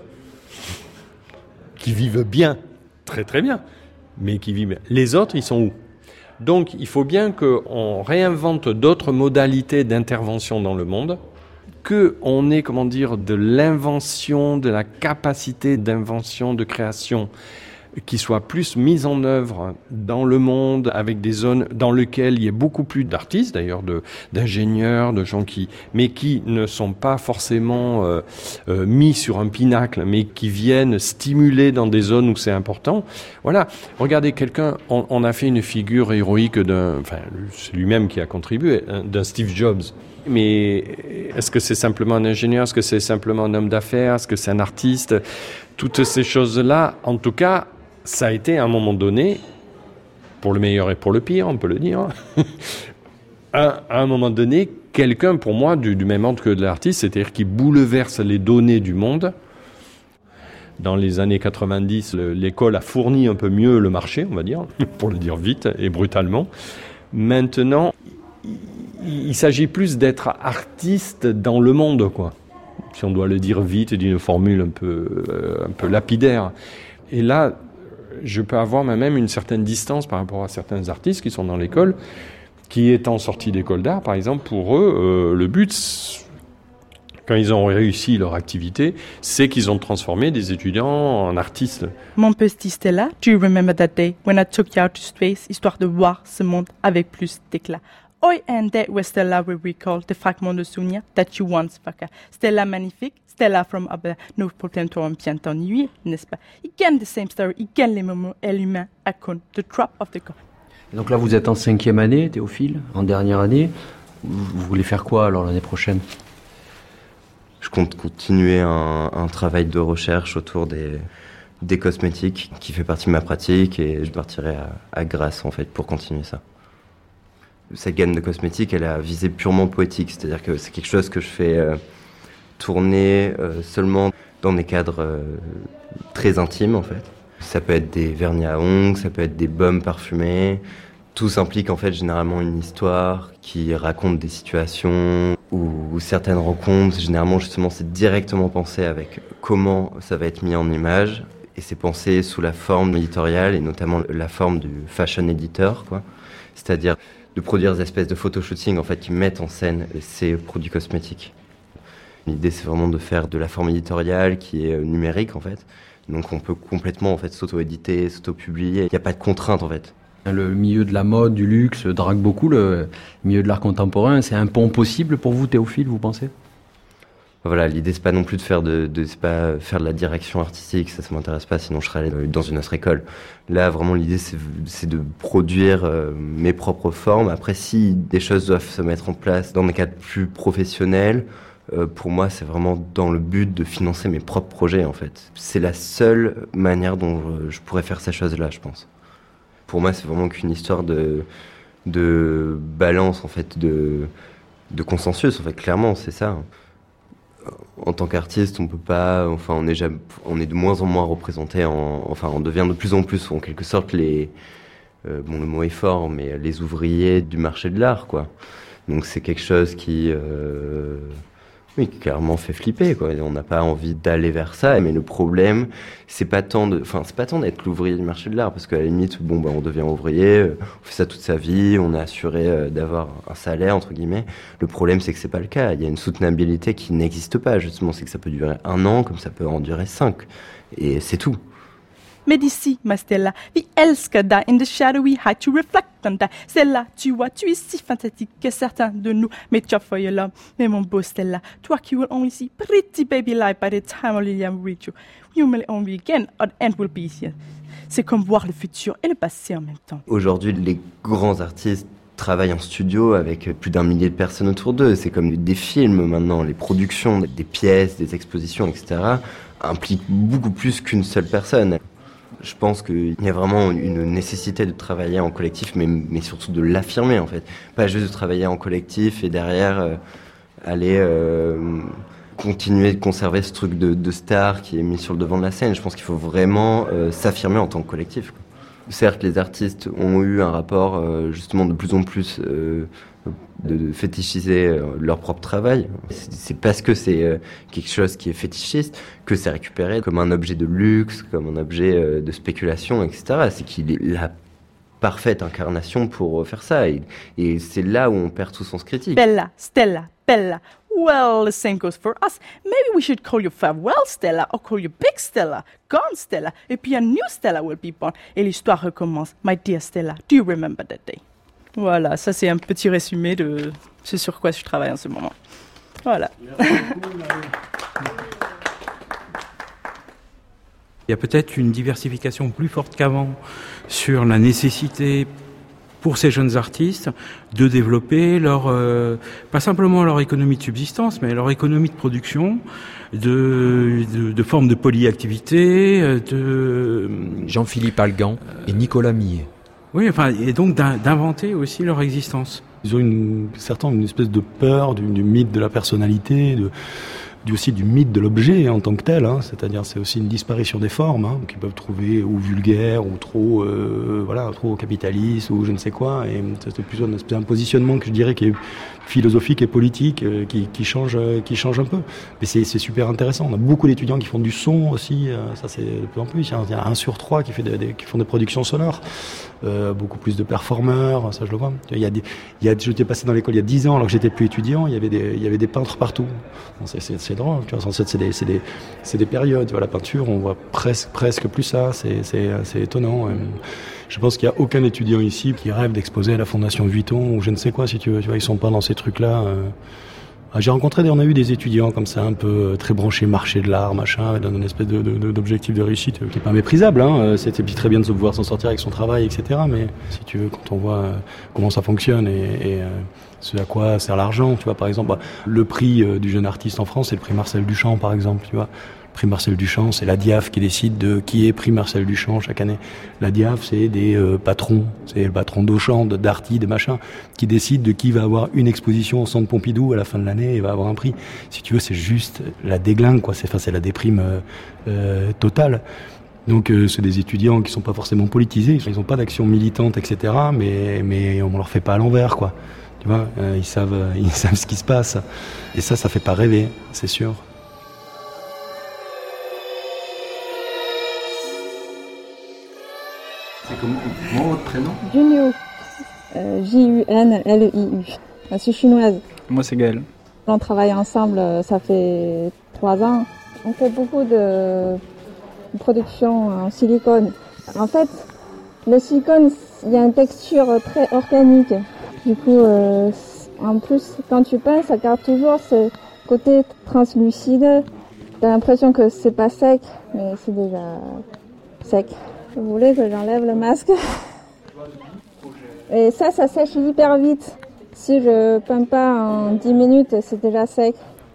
qui vivent bien, très très bien, mais qui vivent bien. Les autres, ils sont où ? Donc, il faut bien qu'on réinvente d'autres modalités d'intervention dans le monde, qu'on ait, de l'invention, de la capacité d'invention, de création, qui soit plus mise en œuvre dans le monde, avec des zones dans lesquelles il y a beaucoup plus d'artistes, d'ailleurs, d'ingénieurs, de gens mais qui ne sont pas forcément mis sur un pinacle, mais qui viennent stimuler dans des zones où c'est important. Voilà. Regardez, on a fait une figure héroïque c'est lui-même qui a contribué, d'un Steve Jobs. Mais est-ce que c'est simplement un ingénieur? Est-ce que c'est simplement un homme d'affaires? Est-ce que c'est un artiste? Toutes ces choses-là, en tout cas, ça a été à un moment donné, pour le meilleur et pour le pire, on peut le dire, à un moment donné, quelqu'un, pour moi, du même ordre que de l'artiste, c'est-à-dire qui bouleverse les données du monde. Dans les années 90, l'école a fourni un peu mieux le marché, on va dire, pour le dire vite et brutalement. Maintenant, il s'agit plus d'être artiste dans le monde, si on doit le dire vite, d'une formule un peu lapidaire. Et là, je peux avoir même une certaine distance par rapport à certains artistes qui sont dans l'école, qui étant sortis d'école d'art, par exemple, pour eux, le but, quand ils ont réussi leur activité, c'est qu'ils ont transformé des étudiants en artistes. Mon petit Stella, do you remember that day when I took you out to space, histoire de voir ce monde avec plus d'éclat? Oi, and that was Stella we recall, the fragment de souvenir that you once fucker. Stella magnifique, Stella from Abba, no problem to un bien t'ennuyer, n'est-ce pas? Again the same story, again les moments, et l'humain, à con, the trap of the god. Donc là, vous êtes en 5e année, Théophile, en dernière année. Vous voulez faire quoi alors l'année prochaine? Je compte continuer un travail de recherche autour des cosmétiques qui fait partie de ma pratique et je partirai à Grasse en fait pour continuer ça. Cette gamme de cosmétiques, elle a visée purement poétique, c'est-à-dire que c'est quelque chose que je fais tourner seulement dans des cadres très intimes en fait. Ça peut être des vernis à ongles, ça peut être des baumes parfumés. Tout s'implique en fait généralement une histoire qui raconte des situations ou certaines rencontres. Généralement justement c'est directement pensé avec comment ça va être mis en image et c'est pensé sous la forme éditoriale et notamment la forme du fashion editor, c'est-à-dire de produire des espèces de photoshooting en fait qui mettent en scène ces produits cosmétiques. L'idée c'est vraiment de faire de la forme éditoriale qui est numérique en fait. Donc on peut complètement en fait s'auto-éditer, s'auto-publier. Il n'y a pas de contrainte en fait. Le milieu de la mode, du luxe drague beaucoup. Le milieu de l'art contemporain, c'est un pont possible pour vous, Théophile, vous pensez? Voilà, l'idée c'est pas non plus de faire de la direction artistique, ça m'intéresse pas, sinon je serais allé dans une autre école. Là vraiment l'idée c'est de produire mes propres formes. Après si des choses doivent se mettre en place dans des cadres plus professionnels, pour moi c'est vraiment dans le but de financer mes propres projets en fait. C'est la seule manière dont je pourrais faire ces choses-là, je pense. Pour moi c'est vraiment qu'une histoire de balance en fait, de consensus en fait, clairement c'est ça. En tant qu'artiste, on peut pas, on est de moins en moins représenté, on devient de plus en plus, en quelque sorte, le mot est fort, mais les ouvriers du marché de l'art, Donc c'est quelque chose qui Oui, qui clairement fait flipper, quoi. On n'a pas envie d'aller vers ça, mais le problème, c'est pas tant d'être l'ouvrier du marché de l'art, parce qu'à la limite, on devient ouvrier, on fait ça toute sa vie, on est assuré d'avoir un salaire, entre guillemets. Le problème, c'est que c'est pas le cas. Il y a une soutenabilité qui n'existe pas, justement. C'est que ça peut durer 1 an, comme ça peut en durer 5. Et c'est tout. Medici, ma Stella, vi älskar dig in the shadowy height to reflect on dig. Stella, tu vois, tu es si fantastique que certains de nous mettent up for your love. Mais mon beau Stella, toi qui will only see pretty baby life by the time Olivia will reach you. You may only again, or the end will be here. C'est comme voir le futur et le passé en même temps. Aujourd'hui, les grands artistes travaillent en studio avec plus d'1 millier de personnes autour d'eux. C'est comme des films maintenant, les productions, des pièces, des expositions, etc. impliquent beaucoup plus qu'une seule personne. Je pense qu'il y a vraiment une nécessité de travailler en collectif, mais surtout de l'affirmer en fait. Pas juste de travailler en collectif et derrière aller continuer de conserver ce truc de star qui est mis sur le devant de la scène. Je pense qu'il faut vraiment s'affirmer en tant que collectif. Certes, les artistes ont eu un rapport justement de plus en plus de fétichiser leur propre travail. C'est parce que c'est quelque chose qui est fétichiste que c'est récupéré comme un objet de luxe, comme un objet de spéculation, etc. C'est qu'il est la parfaite incarnation pour faire ça. Et c'est là où on perd tout sens critique. Bella, Stella, Bella. Well, the same goes for us. Maybe we should call you Farewell Stella or call you Big Stella, Gone Stella. Et puis a new Stella will be born. Et l'histoire recommence. My dear Stella, do you remember that day? Voilà, ça c'est un petit résumé de ce sur quoi je travaille en ce moment. Voilà. Il y a peut-être une diversification plus forte qu'avant sur la nécessité pour ces jeunes artistes de développer pas simplement leur économie de subsistance, mais leur économie de production, de formes de polyactivité, Jean-Philippe Algan et Nicolas Millet. Oui, et donc d'inventer aussi leur existence. Ils ont certains une espèce de peur du mythe de la personnalité, aussi du mythe de l'objet en tant que tel, hein. C'est-à-dire c'est aussi une disparition des formes, hein, qu'ils peuvent trouver ou vulgaires ou trop capitaliste ou je ne sais quoi, et c'est plutôt un positionnement que je dirais qui est philosophique et politique qui change un peu, mais c'est super intéressant. On a beaucoup d'étudiants qui font du son aussi, ça c'est de plus en plus. Il y a 1 sur 3 qui font des productions sonores, beaucoup plus de performeurs, ça je le vois. J'étais passé dans l'école il y a 10 ans alors que j'étais plus étudiant, il y avait des peintres partout. Bon, c'est drôle, tu vois, c'est des périodes, tu vois, la peinture, on voit presque plus ça, c'est étonnant. Je pense qu'il n'y a aucun étudiant ici qui rêve d'exposer à la Fondation Vuitton ou je ne sais quoi, si tu veux, ils sont pas dans ces trucs-là. On a eu des étudiants comme ça, un peu très branchés marché de l'art, machin, dans une espèce d'objectif de réussite qui est pas méprisable, hein. C'était très bien de se pouvoir s'en sortir avec son travail, etc. Mais si tu veux, quand on voit comment ça fonctionne et ce à quoi sert l'argent, tu vois, par exemple, le prix du jeune artiste en France, c'est le prix Marcel Duchamp, par exemple, tu vois. Le prix Marcel Duchamp, c'est la DIAF qui décide de qui est prix Marcel Duchamp chaque année. La DIAF, c'est des patrons, c'est le patron d'Auchan, d'Arty, de machin, qui décide de qui va avoir une exposition au Centre Pompidou à la fin de l'année et va avoir un prix. Si tu veux, c'est juste la déglingue, quoi. C'est la déprime totale. Donc c'est des étudiants qui sont pas forcément politisés, ils ont pas d'action militante, etc. Mais on leur fait pas à l'envers, quoi. Tu vois, ils savent ce qui se passe. Et ça fait pas rêver, c'est sûr. C'est comment votre prénom? Junliu. Junliu. Je suis chinoise. Moi, c'est Gaël. On travaille ensemble, ça fait 3 ans. On fait beaucoup de production en silicone. En fait, le silicone, il y a une texture très organique. Du coup, en plus, quand tu peins, ça garde toujours ce côté translucide. T'as l'impression que c'est pas sec, mais c'est déjà sec. Vous voulez que j'enlève le masque? Et ça sèche hyper vite. Si je peins pas en 10 minutes, c'est déjà sec.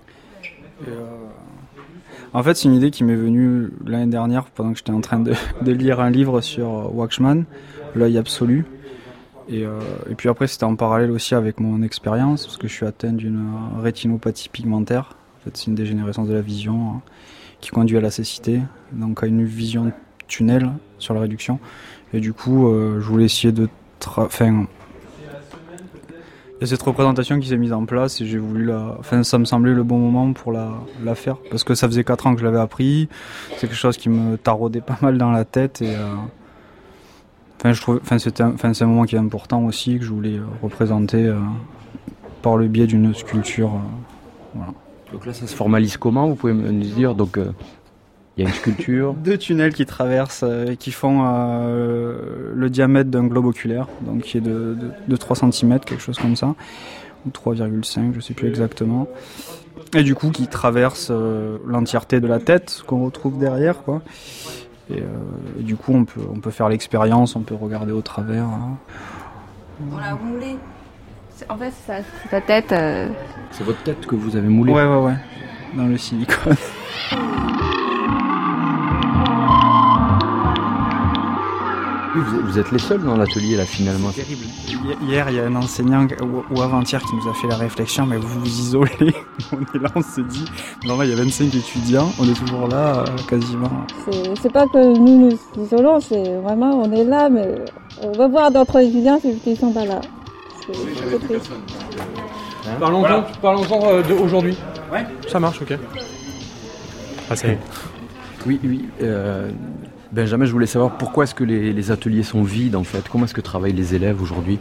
En fait, c'est une idée qui m'est venue l'année dernière pendant que j'étais en train de lire un livre sur Watchman, l'œil absolu. Et puis après, c'était en parallèle aussi avec mon expérience, parce que je suis atteint d'une rétinopathie pigmentaire. En fait, c'est une dégénérescence de la vision qui conduit à la cécité, donc à une vision tunnel sur la réduction. Et du coup, je voulais essayer y a cette représentation qui s'est mise en place et j'ai voulu ça me semblait le bon moment pour la faire parce que ça faisait 4 ans que je l'avais appris. C'est quelque chose qui me taraudait pas mal dans la tête et c'est un moment qui est important aussi que je voulais représenter par le biais d'une sculpture. Voilà. Donc là, ça se formalise comment? Vous pouvez nous dire, donc il y a une sculpture. 2 tunnels qui traversent, qui font le diamètre d'un globe oculaire, donc qui est de 3 cm, quelque chose comme ça, ou 3,5, je sais plus exactement. Et du coup, qui traverse l'entièreté de la tête qu'on retrouve derrière, quoi. Et du coup, on peut faire l'expérience, on peut regarder au travers. Hein. On l'a moulé. En fait, c'est ta tête. C'est votre tête que vous avez moulée? Ouais, dans le silicone. Vous êtes les seuls dans l'atelier là finalement. C'est terrible. Hier, il y a un enseignant ou avant-hier qui nous a fait la réflexion, mais vous vous isolez. On est là, on se dit, non, il y a 25 étudiants, on est toujours là quasiment. C'est pas que nous isolons, c'est vraiment on est là, mais on va voir d'autres étudiants qui sont pas là. C'est triste. Parlons-en d'aujourd'hui. Ouais. Ça marche, ok. Ah, ça y est. Oui. Benjamin, je voulais savoir pourquoi est-ce que les ateliers sont vides en fait? Comment est-ce que travaillent les élèves aujourd'hui?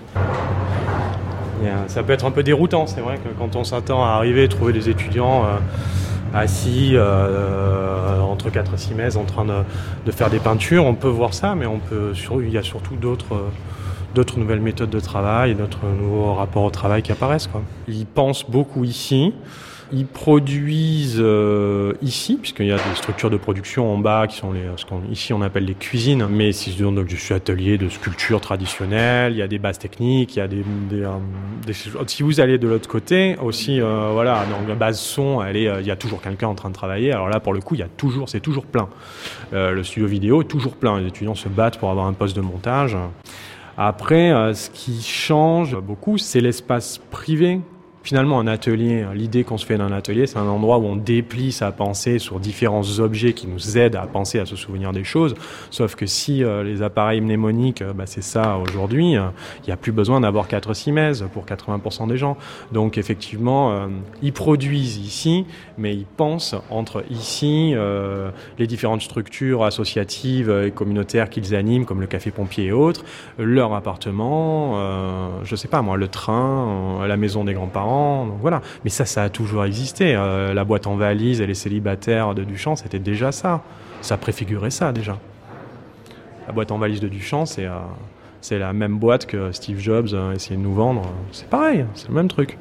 Ça peut être un peu déroutant, c'est vrai que quand on s'attend à arriver et trouver des étudiants assis entre 4 et 6 mètres en train de faire des peintures, on peut voir ça, mais il y a surtout d'autres nouvelles méthodes de travail, d'autres nouveaux rapports au travail qui apparaissent, quoi. Ils pensent beaucoup ici. Ils produisent ici, puisqu'il y a des structures de production en bas qui sont ici on appelle les cuisines. Mais donc je suis atelier de sculpture traditionnelle, il y a des bases techniques, il y a des si vous allez de l'autre côté aussi, donc la base son, il y a toujours quelqu'un en train de travailler. Alors là pour le coup c'est toujours plein. Le studio vidéo est toujours plein. Les étudiants se battent pour avoir un poste de montage. Après, ce qui change beaucoup, c'est l'espace privé. Finalement, un atelier, l'idée qu'on se fait d'un atelier, c'est un endroit où on déplie sa pensée sur différents objets qui nous aident à penser, à se souvenir des choses. Sauf que si les appareils mnémoniques, c'est ça aujourd'hui, il n'y a plus besoin d'avoir 4 simèses pour 80% des gens. Donc effectivement, ils produisent ici, mais ils pensent entre ici, les différentes structures associatives et communautaires qu'ils animent, comme le Café Pompier et autres, leur appartement, je sais pas moi, le train, la maison des grands-parents. Donc voilà, mais ça a toujours existé. La boîte en valise et les célibataires de Duchamp, c'était déjà ça. Ça préfigurait ça déjà. La boîte en valise de Duchamp, c'est la même boîte que Steve Jobs essayait de nous vendre. C'est pareil, c'est le même truc.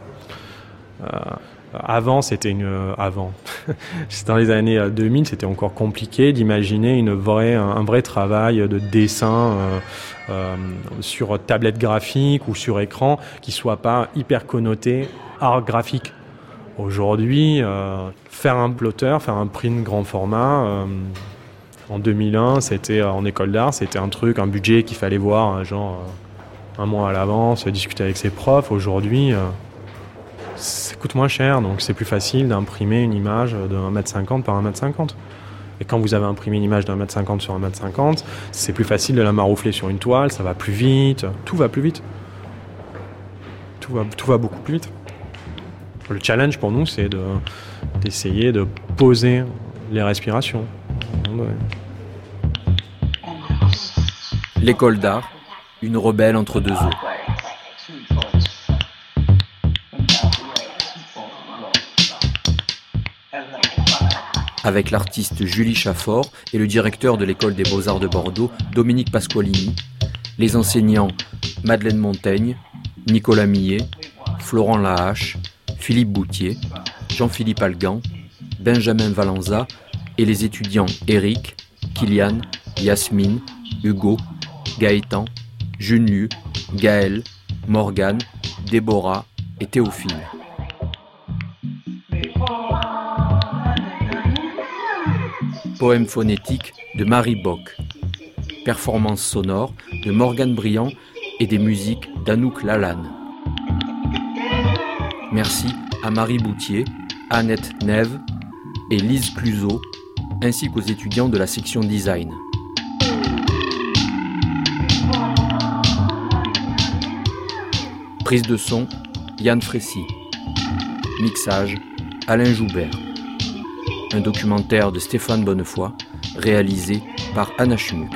Avant, c'était dans les années 2000, c'était encore compliqué d'imaginer un vrai travail de dessin sur tablette graphique ou sur écran qui soit pas hyper connoté art graphique. Aujourd'hui, faire un plotter, faire un print grand format, en 2001, c'était en école d'art, c'était un budget qu'il fallait voir un mois à l'avance, discuter avec ses profs. Aujourd'hui, ça coûte moins cher, donc c'est plus facile d'imprimer une image de 1,50 m par 1,50 m. Et quand vous avez imprimé une image d'1,50 m sur 1,50 m, c'est plus facile de la maroufler sur une toile, ça va plus vite, tout va plus vite. Tout va beaucoup plus vite. Le challenge pour nous, c'est d'essayer de poser les respirations. L'école d'art, une rebelle entre deux eaux. Avec l'artiste Julie Chaffort et le directeur de l'école des Beaux-Arts de Bordeaux, Dominique Pasqualini, les enseignants Madeleine Montaigne, Nicolas Millet, Florent Lahache, Philippe Boutier, Jean-Philippe Algan, Benjamin Valenza et les étudiants Eric, Kylian, Yasmine, Hugo, Gaëtan, Junliu, Gaël, Morgane, Déborah et Théophile. Poème phonétique de Marie Bock. Performance sonore de Morgane Briand et des musiques d'Anouk Lalanne. Merci à Marie Boutier, Annette Neve et Lise Cluzot, ainsi qu'aux étudiants de la section design. Prise de son, Yann Frécy. Mixage, Alain Joubert. Un documentaire de Stéphane Bonnefoy, réalisé par Anna Schmuck.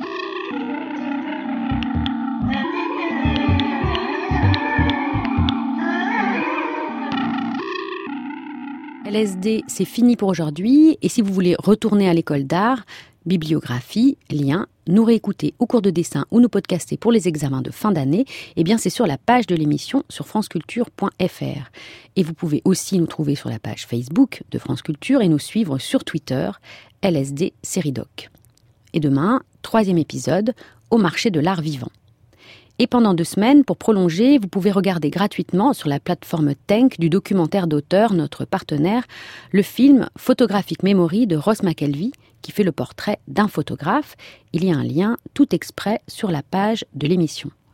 LSD, c'est fini pour aujourd'hui. Et si vous voulez retourner à l'école d'art, bibliographie, liens, nous réécouter au cours de dessin ou nous podcaster pour les examens de fin d'année, eh bien c'est sur la page de l'émission sur franceculture.fr. Et vous pouvez aussi nous trouver sur la page Facebook de France Culture et nous suivre sur Twitter, LSD Série Doc. Et demain, 3e épisode, au marché de l'art vivant. Et pendant 2 semaines, pour prolonger, vous pouvez regarder gratuitement sur la plateforme Tenk du documentaire d'auteur, notre partenaire, le film Photographic Memory de Ross McElvey, qui fait le portrait d'un photographe. Il y a un lien tout exprès sur la page de l'émission.